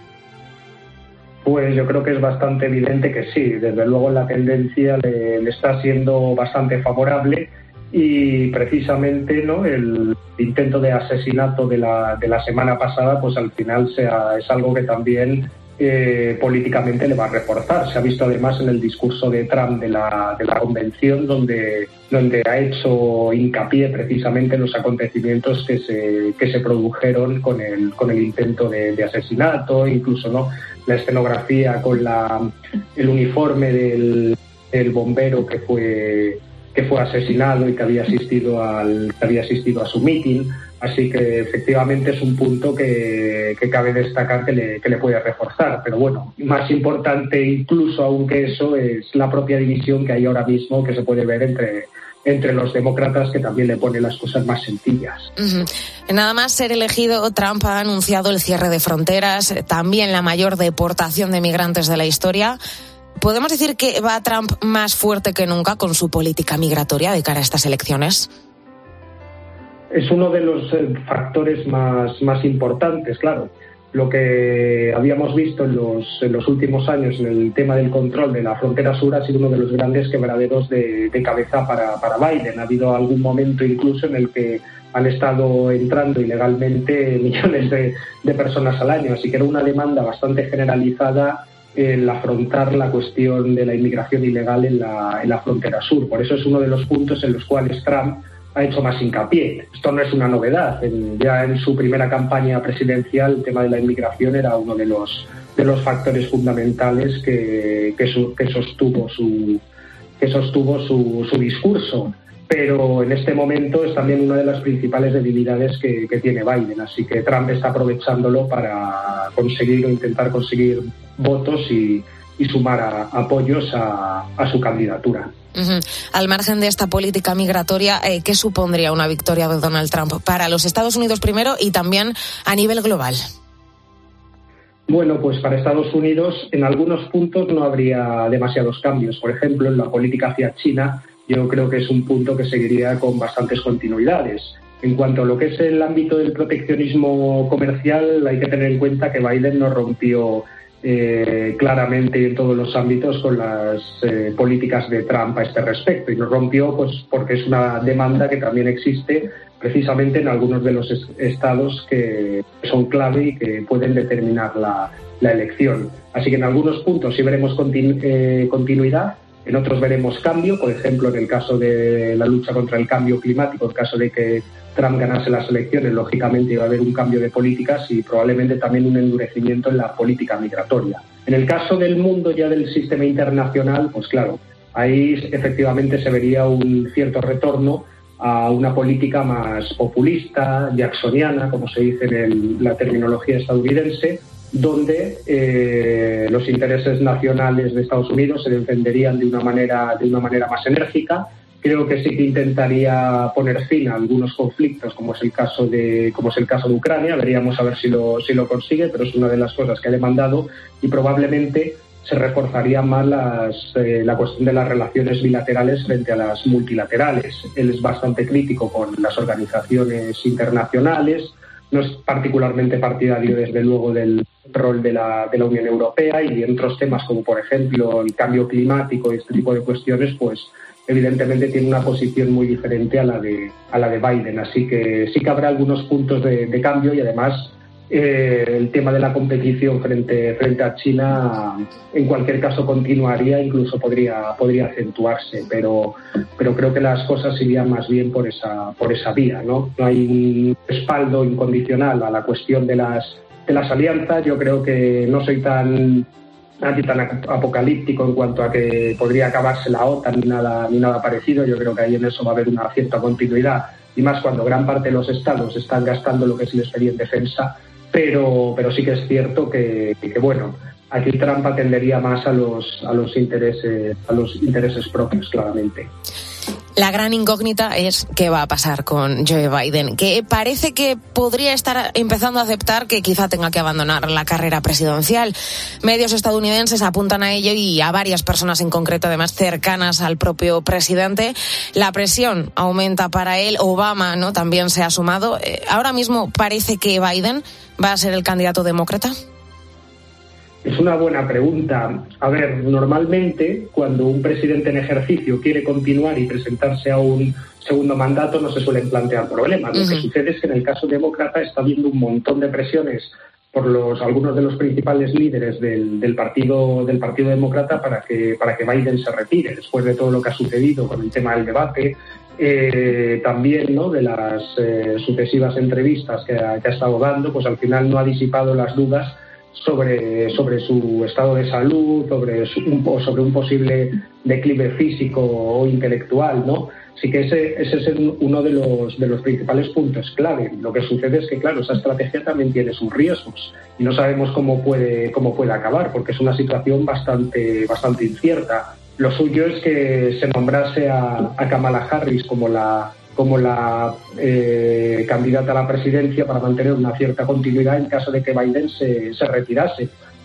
Pues yo creo que es bastante evidente que sí. Desde luego la tendencia le, le está siendo bastante favorable y precisamente, ¿no?, el intento de asesinato de la, de la semana pasada, pues al final sea, es algo que también eh, políticamente le va a reforzar. Se ha visto además en el discurso de Trump de la, de la convención, donde, donde ha hecho hincapié precisamente en los acontecimientos que se, que se produjeron con el, con el intento de, de asesinato, incluso, ¿no?, la escenografía con la, el uniforme del, del bombero que fue que fue asesinado y que había asistido al que había asistido a su mitin. Así que efectivamente es un punto que, que cabe destacar que le, que le puede reforzar. Pero bueno, más importante incluso aún que eso es la propia división que hay ahora mismo, que se puede ver entre entre los demócratas, que también le pone las cosas más sencillas.
Uh-huh. Nada más ser elegido, Trump ha anunciado el cierre de fronteras, también la mayor deportación de migrantes de la historia. ¿Podemos decir que va Trump más fuerte que nunca con su política migratoria de cara a estas elecciones?
Es uno de los factores más, más importantes, claro. lo que habíamos visto en los, en los últimos años en el tema del control de la frontera sur ha sido uno de los grandes quebraderos de, de cabeza para, para Biden. Ha habido algún momento incluso en el que han estado entrando ilegalmente millones de, de personas al año, así que era una demanda bastante generalizada el afrontar la cuestión de la inmigración ilegal en la, en la frontera sur. Por eso es uno de los puntos en los cuales Trump ha hecho más hincapié. Esto no es una novedad. En, ya en su primera campaña presidencial el tema de la inmigración era uno de los de los factores fundamentales que, que, su, que sostuvo su que sostuvo su, su discurso. Pero en este momento es también una de las principales debilidades que, que tiene Biden. Así que Trump está aprovechándolo para conseguir o intentar conseguir votos y, y sumar a, apoyos a, a su candidatura.
Uh-huh. Al margen de esta política migratoria, eh, ¿qué supondría una victoria de Donald Trump para los Estados Unidos primero y también a nivel global?
Bueno, pues para Estados Unidos en algunos puntos no habría demasiados cambios. Por ejemplo, en la política hacia China, yo creo que es un punto que seguiría con bastantes continuidades. En cuanto a lo que es el ámbito del proteccionismo comercial, hay que tener en cuenta que Biden no rompió Eh, claramente en todos los ámbitos con las eh, políticas de Trump a este respecto, y lo rompió pues porque es una demanda que también existe precisamente en algunos de los es- estados que son clave y que pueden determinar la, la elección. Así que en algunos puntos sí veremos continu- eh, continuidad, en otros veremos cambio. Por ejemplo, en el caso de la lucha contra el cambio climático, en caso de que Trump ganase las elecciones, lógicamente iba a haber un cambio de políticas y probablemente también un endurecimiento en la política migratoria. En el caso del mundo ya del sistema internacional, pues claro, ahí efectivamente se vería un cierto retorno a una política más populista, jacksoniana, como se dice en el, la terminología estadounidense, donde eh, los intereses nacionales de Estados Unidos se defenderían de una manera, de una manera más enérgica. Creo que sí que intentaría poner fin a algunos conflictos, como es el caso de, como es el caso de Ucrania. Veríamos a ver si lo, si lo consigue, pero es una de las cosas que ha demandado, y probablemente se reforzaría más las, eh, la cuestión de las relaciones bilaterales frente a las multilaterales. Él es bastante crítico con las organizaciones internacionales, no es particularmente partidario, desde luego, del rol de la, de la Unión Europea, y en otros temas como, por ejemplo, el cambio climático y este tipo de cuestiones, pues evidentemente tiene una posición muy diferente a la de a la de Biden. Así que sí que habrá algunos puntos de, de cambio, y además eh, el tema de la competición frente frente a China en cualquier caso continuaría, incluso podría podría acentuarse, pero pero creo que las cosas irían más bien por esa por esa vía, ¿no? No hay un respaldo incondicional a la cuestión de las de las alianzas. Yo creo que no soy tan Nadie tan apocalíptico en cuanto a que podría acabarse la OTAN ni nada, ni nada parecido. Yo creo que ahí en eso va a haber una cierta continuidad, y más cuando gran parte de los estados están gastando lo que se les pedía en defensa, pero, pero sí que es cierto que, que bueno, aquí Trump atendería más a los, a los intereses, a los intereses propios, claramente.
La gran incógnita es qué va a pasar con Joe Biden, que parece que podría estar empezando a aceptar que quizá tenga que abandonar la carrera presidencial. Medios estadounidenses apuntan a ello, y a varias personas en concreto, además cercanas al propio presidente. La presión aumenta para él. Obama, ¿no?, también se ha sumado. Eh, ahora mismo parece que Biden va a ser el candidato demócrata.
Es una buena pregunta. A ver, normalmente cuando un presidente en ejercicio quiere continuar y presentarse a un segundo mandato no se suelen plantear problemas. Uh-huh. Lo que sucede es que en el caso demócrata está habiendo un montón de presiones por los algunos de los principales líderes del, del partido del partido demócrata para que para que Biden se retire, después de todo lo que ha sucedido con el tema del debate, eh, también, ¿no?, de las eh, sucesivas entrevistas que ha, que ha estado dando. Pues al final no ha disipado las dudas sobre sobre su estado de salud, sobre su, un, sobre un posible declive físico o intelectual, ¿no? Así que ese, ese es uno de los de los principales puntos clave. Lo que sucede es que, claro, esa estrategia también tiene sus riesgos y no sabemos cómo puede cómo puede acabar, porque es una situación bastante bastante incierta. Lo suyo es que se nombrase a, a Kamala Harris como la como la eh, candidata a la presidencia para mantener una cierta continuidad en caso de que Biden se, se retirase.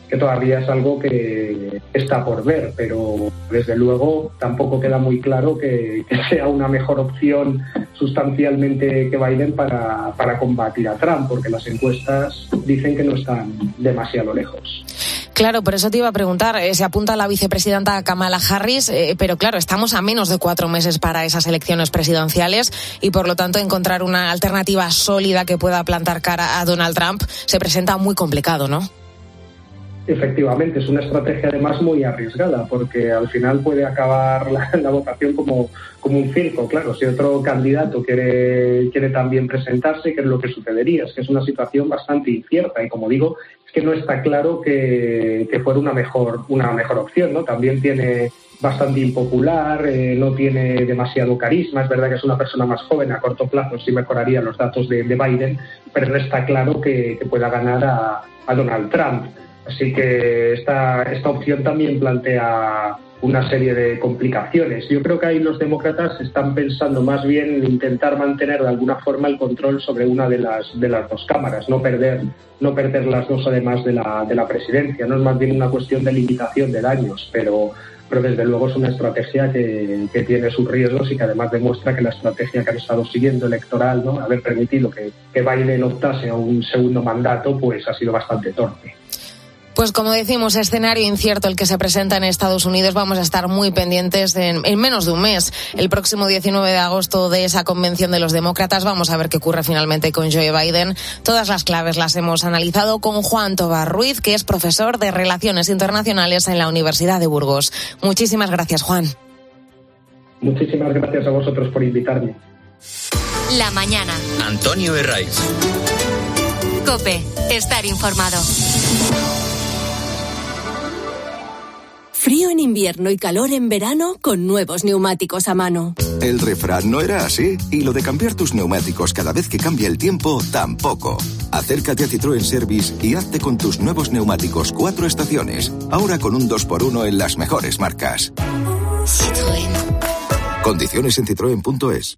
que todavía es algo que está por ver, pero desde luego tampoco queda muy claro que, que sea una mejor opción sustancialmente que Biden para, para combatir a Trump, porque las encuestas dicen que no están demasiado lejos.
Claro, por eso te iba a preguntar, eh, se apunta la vicepresidenta Kamala Harris, eh, pero claro, estamos a menos de cuatro meses para esas elecciones presidenciales y por lo tanto encontrar una alternativa sólida que pueda plantar cara a Donald Trump se presenta muy complicado, ¿no?
Efectivamente, es una estrategia además muy arriesgada, porque al final puede acabar la, la votación como, como un circo. Claro, si otro candidato quiere, quiere también presentarse, ¿qué es lo que sucedería? Es que es una situación bastante incierta y, como digo, es que no está claro que, que fuera una mejor, una mejor opción, ¿no? También tiene bastante impopular, eh, no tiene demasiado carisma. Es verdad que es una persona más joven, a corto plazo sí mejoraría los datos de, de Biden, pero no está claro que, que pueda ganar a, a Donald Trump. Así que esta, esta opción también plantea una serie de complicaciones. Yo creo que ahí los demócratas están pensando más bien en intentar mantener de alguna forma el control sobre una de las de las dos cámaras, no perder no perder las dos además de la de la presidencia. No es más bien una cuestión de limitación de daños, pero pero desde luego es una estrategia que, que tiene sus riesgos y que además demuestra que la estrategia que han estado siguiendo electoral, ¿no?, haber permitido que, que Biden optase a un segundo mandato, pues ha sido bastante torpe.
Pues como decimos, escenario incierto el que se presenta en Estados Unidos. Vamos a estar muy pendientes en, en menos de un mes, el próximo diecinueve de agosto, de esa convención de los demócratas. Vamos a ver qué ocurre finalmente con Joe Biden. Todas las claves las hemos analizado con Juan Tobar Ruiz, que es profesor de Relaciones Internacionales en la Universidad de Burgos. Muchísimas gracias, Juan.
Muchísimas gracias a vosotros por invitarme.
La mañana.
Antonio Herraiz.
COPE. Estar informado.
Frío en invierno y calor en verano con nuevos neumáticos a mano.
El refrán no era así, y lo de cambiar tus neumáticos cada vez que cambia el tiempo tampoco. Acércate a Citroën Service y hazte con tus nuevos neumáticos cuatro estaciones, ahora con un dos por uno en las mejores marcas. Citroën. Condiciones en citroen punto es.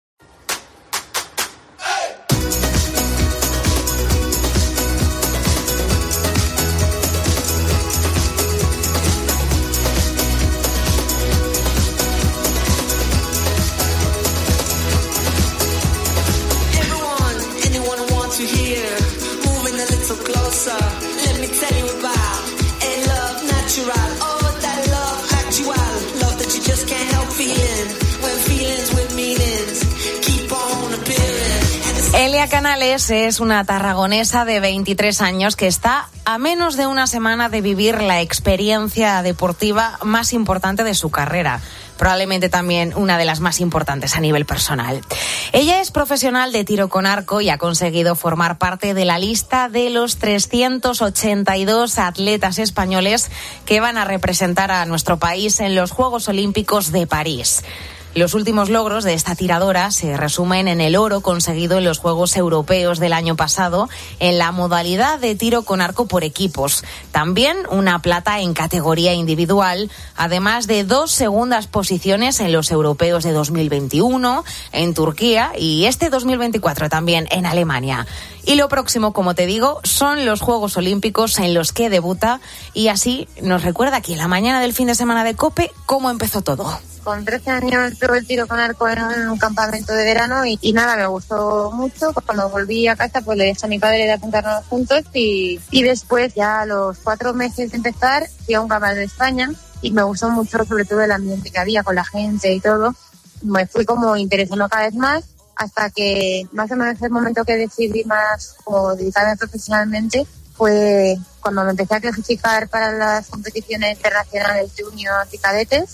Elia Canales es una tarragonesa de veintitrés años que está a menos de una semana de vivir la experiencia deportiva más importante de su carrera. Probablemente también una de las más importantes a nivel personal. Ella es profesional de tiro con arco y ha conseguido formar parte de la lista de los trescientos ochenta y dos atletas españoles que van a representar a nuestro país en los Juegos Olímpicos de París. Los últimos logros de esta tiradora se resumen en el oro conseguido en los Juegos Europeos del año pasado en la modalidad de tiro con arco por equipos. También una plata en categoría individual, además de dos segundas posiciones en los Europeos de dos mil veintiuno, en Turquía, y este dos mil veinticuatro también en Alemania. Y lo próximo, como te digo, son los Juegos Olímpicos en los que debuta, y así nos recuerda aquí en la mañana del fin de semana de COPE cómo empezó todo.
Con trece años probé el tiro con arco en un campamento de verano y, y nada, me gustó mucho. Cuando volví a casa pues le dije a mi padre de apuntarnos juntos y, y después ya a los cuatro meses de empezar fui a un campamento de España y me gustó mucho, sobre todo el ambiente que había con la gente y todo. Me fui como interesando cada vez más hasta que más o menos el momento que decidí más como dedicarme profesionalmente fue cuando me empecé a clasificar para las competiciones internacionales junior y cadetes.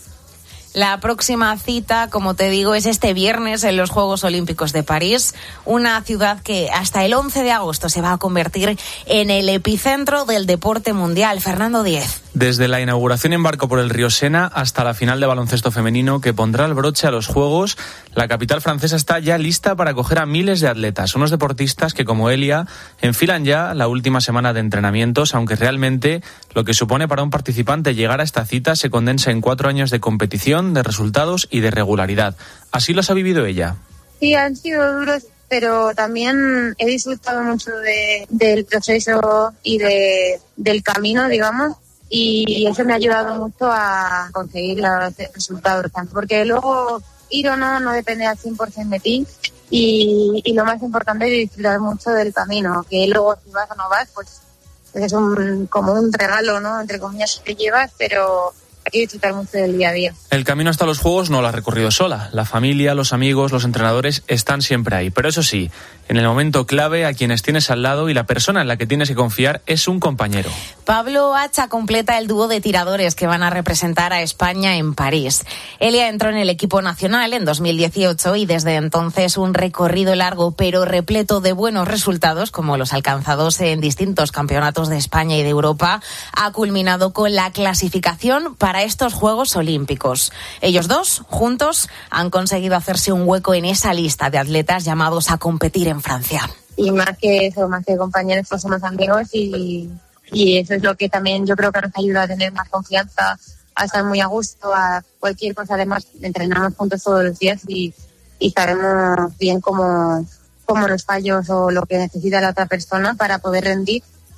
La próxima cita, como te digo, es este viernes en los Juegos Olímpicos de París, una ciudad que hasta el once de agosto se va a convertir en el epicentro del deporte mundial. Fernando Díez.
Desde la inauguración en barco por el río Sena hasta la final de baloncesto femenino que pondrá el broche a los Juegos, la capital francesa está ya lista para acoger a miles de atletas, unos deportistas que, como Elia, enfilan ya la última semana de entrenamientos, aunque realmente lo que supone para un participante llegar a esta cita se condensa en cuatro años de competición, de resultados y de regularidad. Así los ha vivido ella.
Sí, han sido duros pero también he disfrutado mucho de, del proceso y de, del camino, digamos, y eso me ha ayudado mucho a conseguir los resultados, porque luego ir o no no depende al cien por ciento de ti, y, y lo más importante es disfrutar mucho del camino, que luego si vas o no vas, pues, pues es un, como un regalo, ¿no?, entre comillas, que llevas, pero hay que disfrutar mucho del día a día.
El camino hasta los Juegos no lo ha recorrido sola. La familia, los amigos, los entrenadores están siempre ahí. Pero eso sí, en el momento clave, a quienes tienes al lado y la persona en la que tienes que confiar es un compañero.
Pablo Hacha completa el dúo de tiradores que van a representar a España en París. Elia entró en el equipo nacional en dos mil dieciocho y desde entonces un recorrido largo pero repleto de buenos resultados, como los alcanzados en distintos campeonatos de España y de Europa, ha culminado con la clasificación para estos Juegos Olímpicos. Ellos dos, juntos, han conseguido hacerse un hueco en esa lista de atletas llamados a competir en Francia.
Y más que eso, más que compañeros, pues somos amigos y, y eso es lo que también yo creo que nos ayuda a tener más confianza, a estar muy a gusto, a cualquier cosa. Además, entrenamos juntos todos los días y, y sabemos bien cómo, cómo los fallos o lo que necesita la otra persona para poder rendir,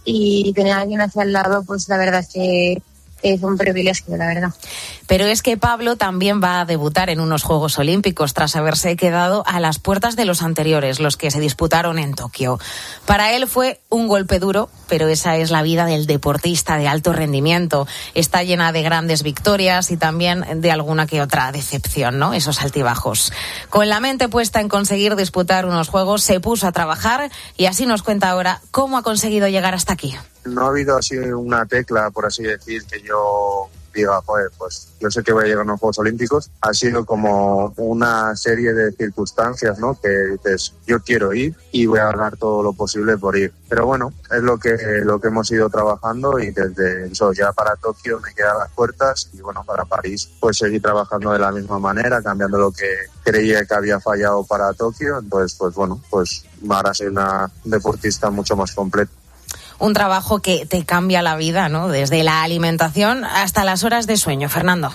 y tener a alguien hacia el lado, pues la verdad es que es un privilegio, la verdad.
Pero es que Pablo también va a debutar en unos Juegos Olímpicos tras haberse quedado a las puertas de los anteriores, los que se disputaron en Tokio. Para él fue un golpe duro, pero esa es la vida del deportista de alto rendimiento. Está llena de grandes victorias y también de alguna que otra decepción, ¿no? Esos altibajos. Con la mente puesta en conseguir disputar unos Juegos, se puso a trabajar y así nos cuenta ahora cómo ha conseguido llegar hasta aquí.
No ha habido así una tecla, por así decir, que yo diga, joder, pues yo sé que voy a llegar a los Juegos Olímpicos. Ha sido como una serie de circunstancias, ¿no?, que dices, yo quiero ir y voy a ganar todo lo posible por ir. Pero bueno, es lo que lo que hemos ido trabajando, y desde eso ya para Tokio me quedan las puertas, y bueno, para París pues seguir trabajando de la misma manera, cambiando lo que creía que había fallado para Tokio. Entonces, pues bueno, pues ahora soy una deportista mucho más completa.
Un trabajo que te cambia la vida, ¿no? Desde la alimentación hasta las horas de sueño. Fernando.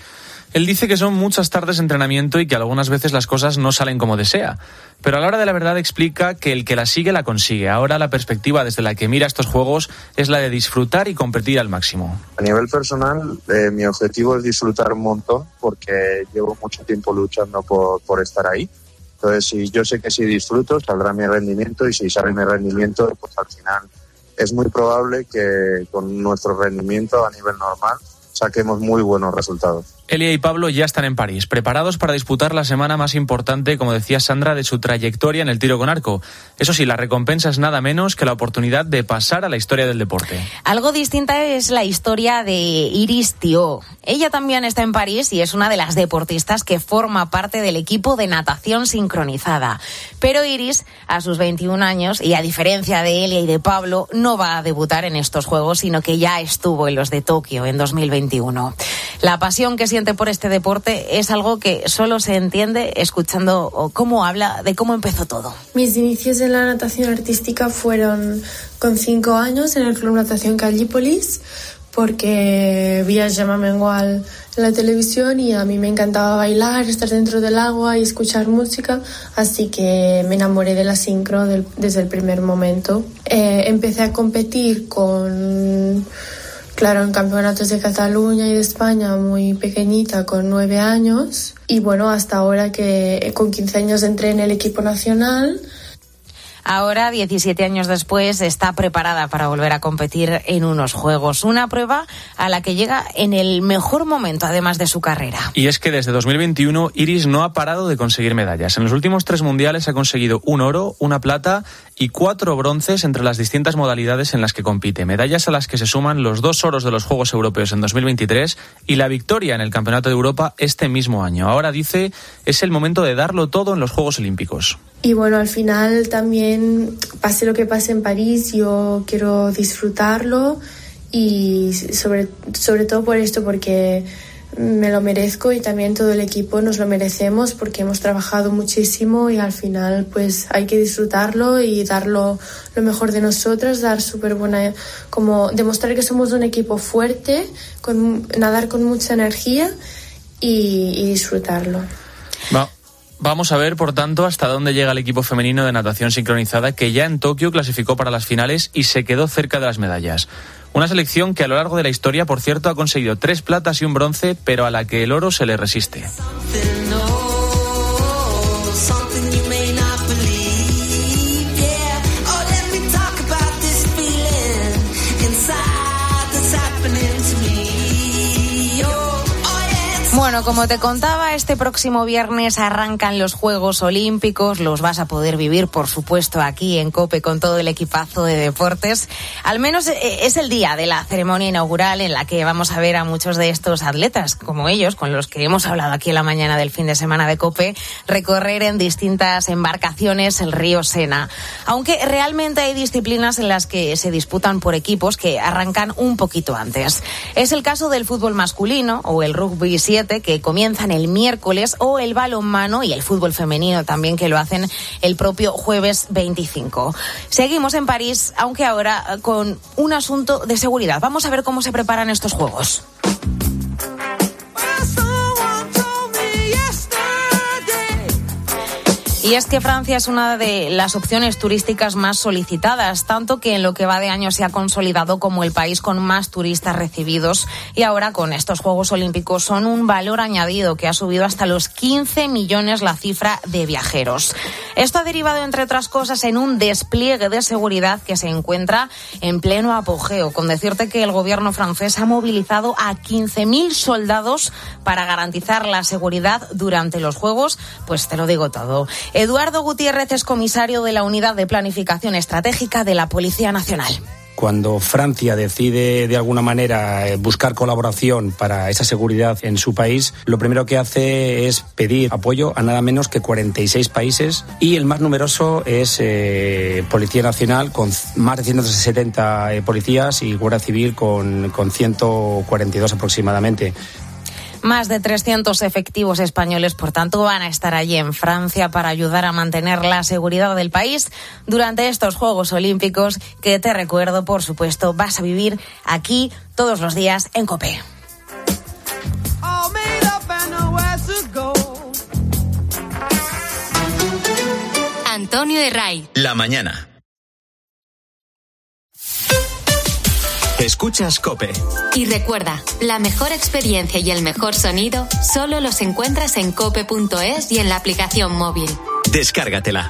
Él dice que son muchas tardes de entrenamiento y que algunas veces las cosas no salen como desea. Pero a la hora de la verdad explica que el que la sigue la consigue. Ahora la perspectiva desde la que mira estos Juegos es la de disfrutar y competir al máximo.
A nivel personal, eh, mi objetivo es disfrutar un montón, porque llevo mucho tiempo luchando por, por estar ahí. Entonces, si yo sé que si disfruto, saldrá mi rendimiento, y si sale mi rendimiento, pues al final es muy probable que con nuestro rendimiento a nivel normal saquemos muy buenos resultados.
Elia y Pablo ya están en París, preparados para disputar la semana más importante, como decía Sandra, de su trayectoria en el tiro con arco. Eso sí, la recompensa es nada menos que la oportunidad de pasar a la historia del deporte.
Algo distinta es la historia de Iris Thiault. Ella también está en París y es una de las deportistas que forma parte del equipo de natación sincronizada. Pero Iris, a sus veintiún años, y a diferencia de Elia y de Pablo, no va a debutar en estos Juegos, sino que ya estuvo en los de Tokio en dos mil veintiuno. La pasión que siente por este deporte es algo que solo se entiende escuchando cómo habla de cómo empezó todo.
Mis inicios en la natación artística fueron con cinco años en el Club Natación Callipolis, porque vi a Gemma Mengual en la televisión y a mí me encantaba bailar, estar dentro del agua y escuchar música, así que me enamoré de la sincro del, desde el primer momento. Eh, empecé a competir con... Claro, en campeonatos de Cataluña y de España muy pequeñita, con nueve años. Y bueno, hasta ahora que con quince años entré en el equipo nacional.
Ahora, diecisiete años después, está preparada para volver a competir en unos Juegos. Una prueba a la que llega en el mejor momento, además de su carrera.
Y es que desde dos mil veintiuno, Iris no ha parado de conseguir medallas. En los últimos tres mundiales ha conseguido un oro, una plata y cuatro bronces entre las distintas modalidades en las que compite. Medallas a las que se suman los dos oros de los Juegos Europeos en dos mil veintitrés y la victoria en el Campeonato de Europa este mismo año. Ahora dice, es el momento de darlo todo en los Juegos Olímpicos.
Y bueno, al final también, pase lo que pase en París, yo quiero disfrutarlo, y sobre, sobre todo por esto, porque me lo merezco y también todo el equipo nos lo merecemos, porque hemos trabajado muchísimo y al final pues hay que disfrutarlo y darlo lo mejor de nosotros, dar súper buena, como demostrar que somos un equipo fuerte, con, nadar con mucha energía y, y disfrutarlo.
Va. Vamos a ver, por tanto, hasta dónde llega el equipo femenino de natación sincronizada, que ya en Tokio clasificó para las finales y se quedó cerca de las medallas. Una selección que a lo largo de la historia, por cierto, ha conseguido tres platas y un bronce, pero a la que el oro se le resiste.
Bueno, como te contaba, este próximo viernes arrancan los Juegos Olímpicos. Los vas a poder vivir, por supuesto, aquí en COPE con todo el equipazo de deportes. Al menos es el día de la ceremonia inaugural en la que vamos a ver a muchos de estos atletas, como ellos, con los que hemos hablado aquí en la mañana del fin de semana de COPE, recorrer en distintas embarcaciones el río Sena. Aunque realmente hay disciplinas en las que se disputan por equipos que arrancan un poquito antes. Es el caso del fútbol masculino o el rugby siete, que comienzan el miércoles, o el balonmano y el fútbol femenino también, que lo hacen el propio jueves veinticinco. Seguimos en París, aunque ahora con un asunto de seguridad. Vamos a ver cómo se preparan estos juegos. Y es que Francia es una de las opciones turísticas más solicitadas, tanto que en lo que va de año se ha consolidado como el país con más turistas recibidos, y ahora con estos Juegos Olímpicos son un valor añadido que ha subido hasta los quince millones la cifra de viajeros. Esto ha derivado, entre otras cosas, en un despliegue de seguridad que se encuentra en pleno apogeo, con decirte que el gobierno francés ha movilizado a quince mil soldados para garantizar la seguridad durante los Juegos. Pues te lo digo todo. Eduardo Gutiérrez es comisario de la Unidad de Planificación Estratégica de la Policía Nacional.
Cuando Francia decide de alguna manera buscar colaboración para esa seguridad en su país, lo primero que hace es pedir apoyo a nada menos que cuarenta y seis países, y el más numeroso es eh, Policía Nacional, con más de ciento setenta eh, policías, y Guardia Civil con, con ciento cuarenta y dos aproximadamente.
Más de trescientos efectivos españoles, por tanto, van a estar allí en Francia para ayudar a mantener la seguridad del país durante estos Juegos Olímpicos, que te recuerdo, por supuesto, vas a vivir aquí todos los días en COPE.
Antonio Herray.
La mañana. Escuchas COPE.
Y recuerda, la mejor experiencia y el mejor sonido solo los encuentras en cope punto es y en la aplicación móvil.
Descárgatela.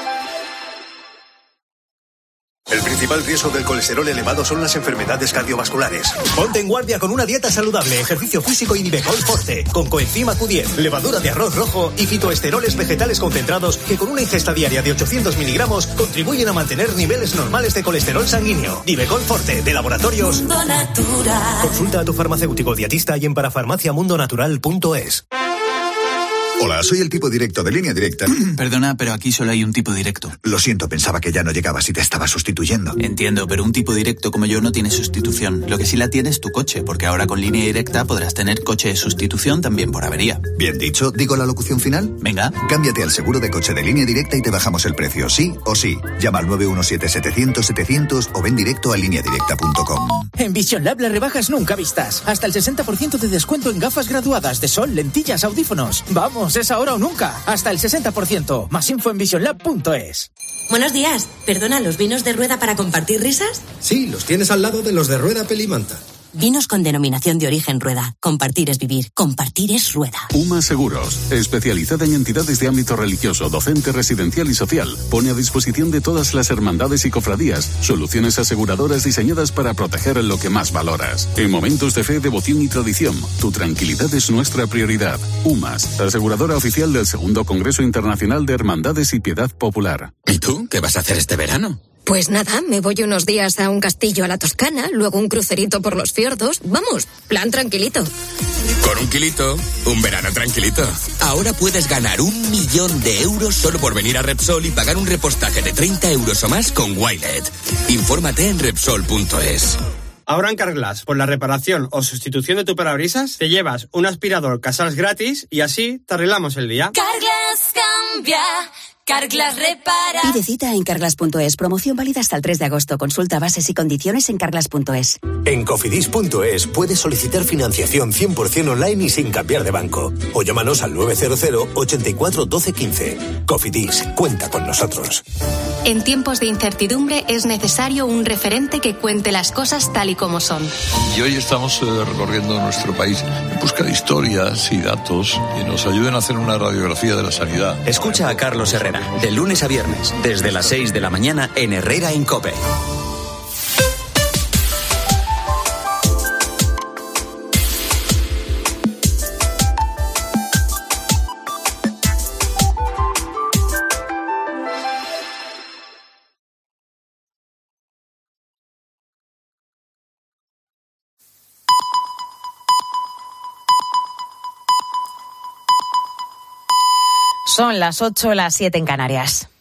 El principal riesgo del colesterol elevado son las enfermedades cardiovasculares.
Ponte en guardia con una dieta saludable, ejercicio físico y Nivecol Forte, con coenzima Q diez, levadura de arroz rojo y fitoesteroles vegetales concentrados que con una ingesta diaria de ochocientos miligramos contribuyen a mantener niveles normales de colesterol sanguíneo. Nivecol Forte, de Laboratorios Mundo Natural. Consulta a tu farmacéutico dietista y en parafarmacia mundo natural punto es.
Hola, soy el tipo directo de Línea Directa.
Perdona, pero aquí solo hay un tipo directo.
Lo siento, pensaba que ya no llegabas y te estaba sustituyendo.
Entiendo, pero un tipo directo como yo no tiene sustitución. Lo que sí la tiene es tu coche, porque ahora con Línea Directa podrás tener coche de sustitución también por avería.
Bien dicho, ¿digo la locución final?
Venga.
Cámbiate al seguro de coche de Línea Directa y te bajamos el precio, sí o sí. Llama al nueve uno siete setecientos setecientos o ven directo a línea directa punto com.
En Vision Lab las rebajas nunca vistas. Hasta el sesenta por ciento de descuento en gafas graduadas de sol, lentillas, audífonos. Vamos, es ahora o nunca. Hasta el sesenta por ciento. Más info en vision lab punto es.
Buenos días. Perdona, ¿los vinos de Rueda para compartir risas?
Sí, los tienes al lado de los de Rueda Pelimanta.
Vinos con denominación de origen Rueda. Compartir es vivir. Compartir es Rueda.
UMA Seguros, especializada en entidades de ámbito religioso, docente, residencial y social, pone a disposición de todas las hermandades y cofradías soluciones aseguradoras diseñadas para proteger lo que más valoras. En momentos de fe, devoción y tradición, tu tranquilidad es nuestra prioridad. UMAS, aseguradora oficial del segundo Congreso Internacional de Hermandades y Piedad Popular.
¿Y tú? ¿Qué vas a hacer este verano?
Pues nada, me voy unos días a un castillo a la Toscana, luego un crucerito por los fiordos. Vamos, plan tranquilito.
Con un kilito, un verano tranquilito. Ahora puedes ganar un millón de euros solo por venir a Repsol y pagar un repostaje de treinta euros o más con Wilet. Infórmate en Repsol punto es.
Ahora en Carglass, por la reparación o sustitución de tu parabrisas, te llevas un aspirador Casals gratis y así te arreglamos el día.
Carglass cambia,
Carglass repara.
Pide cita en carglass punto es. Promoción válida hasta el tres de agosto. Consulta bases y condiciones en carglass punto es.
En cofidis punto es puedes solicitar financiación cien por ciento online y sin cambiar de banco. O llámanos al nueve cero cero, ochenta y cuatro, doce, quince. Cofidis, cuenta con nosotros.
En tiempos de incertidumbre es necesario un referente que cuente las cosas tal y como son.
Y hoy estamos eh, recorriendo nuestro país en busca de historias y datos que nos ayuden a hacer una radiografía de la sanidad.
Escucha a Carlos Herrera, de lunes a viernes, desde las seis de la mañana en Herrera en COPE.
Son las ocho, las siete en Canarias.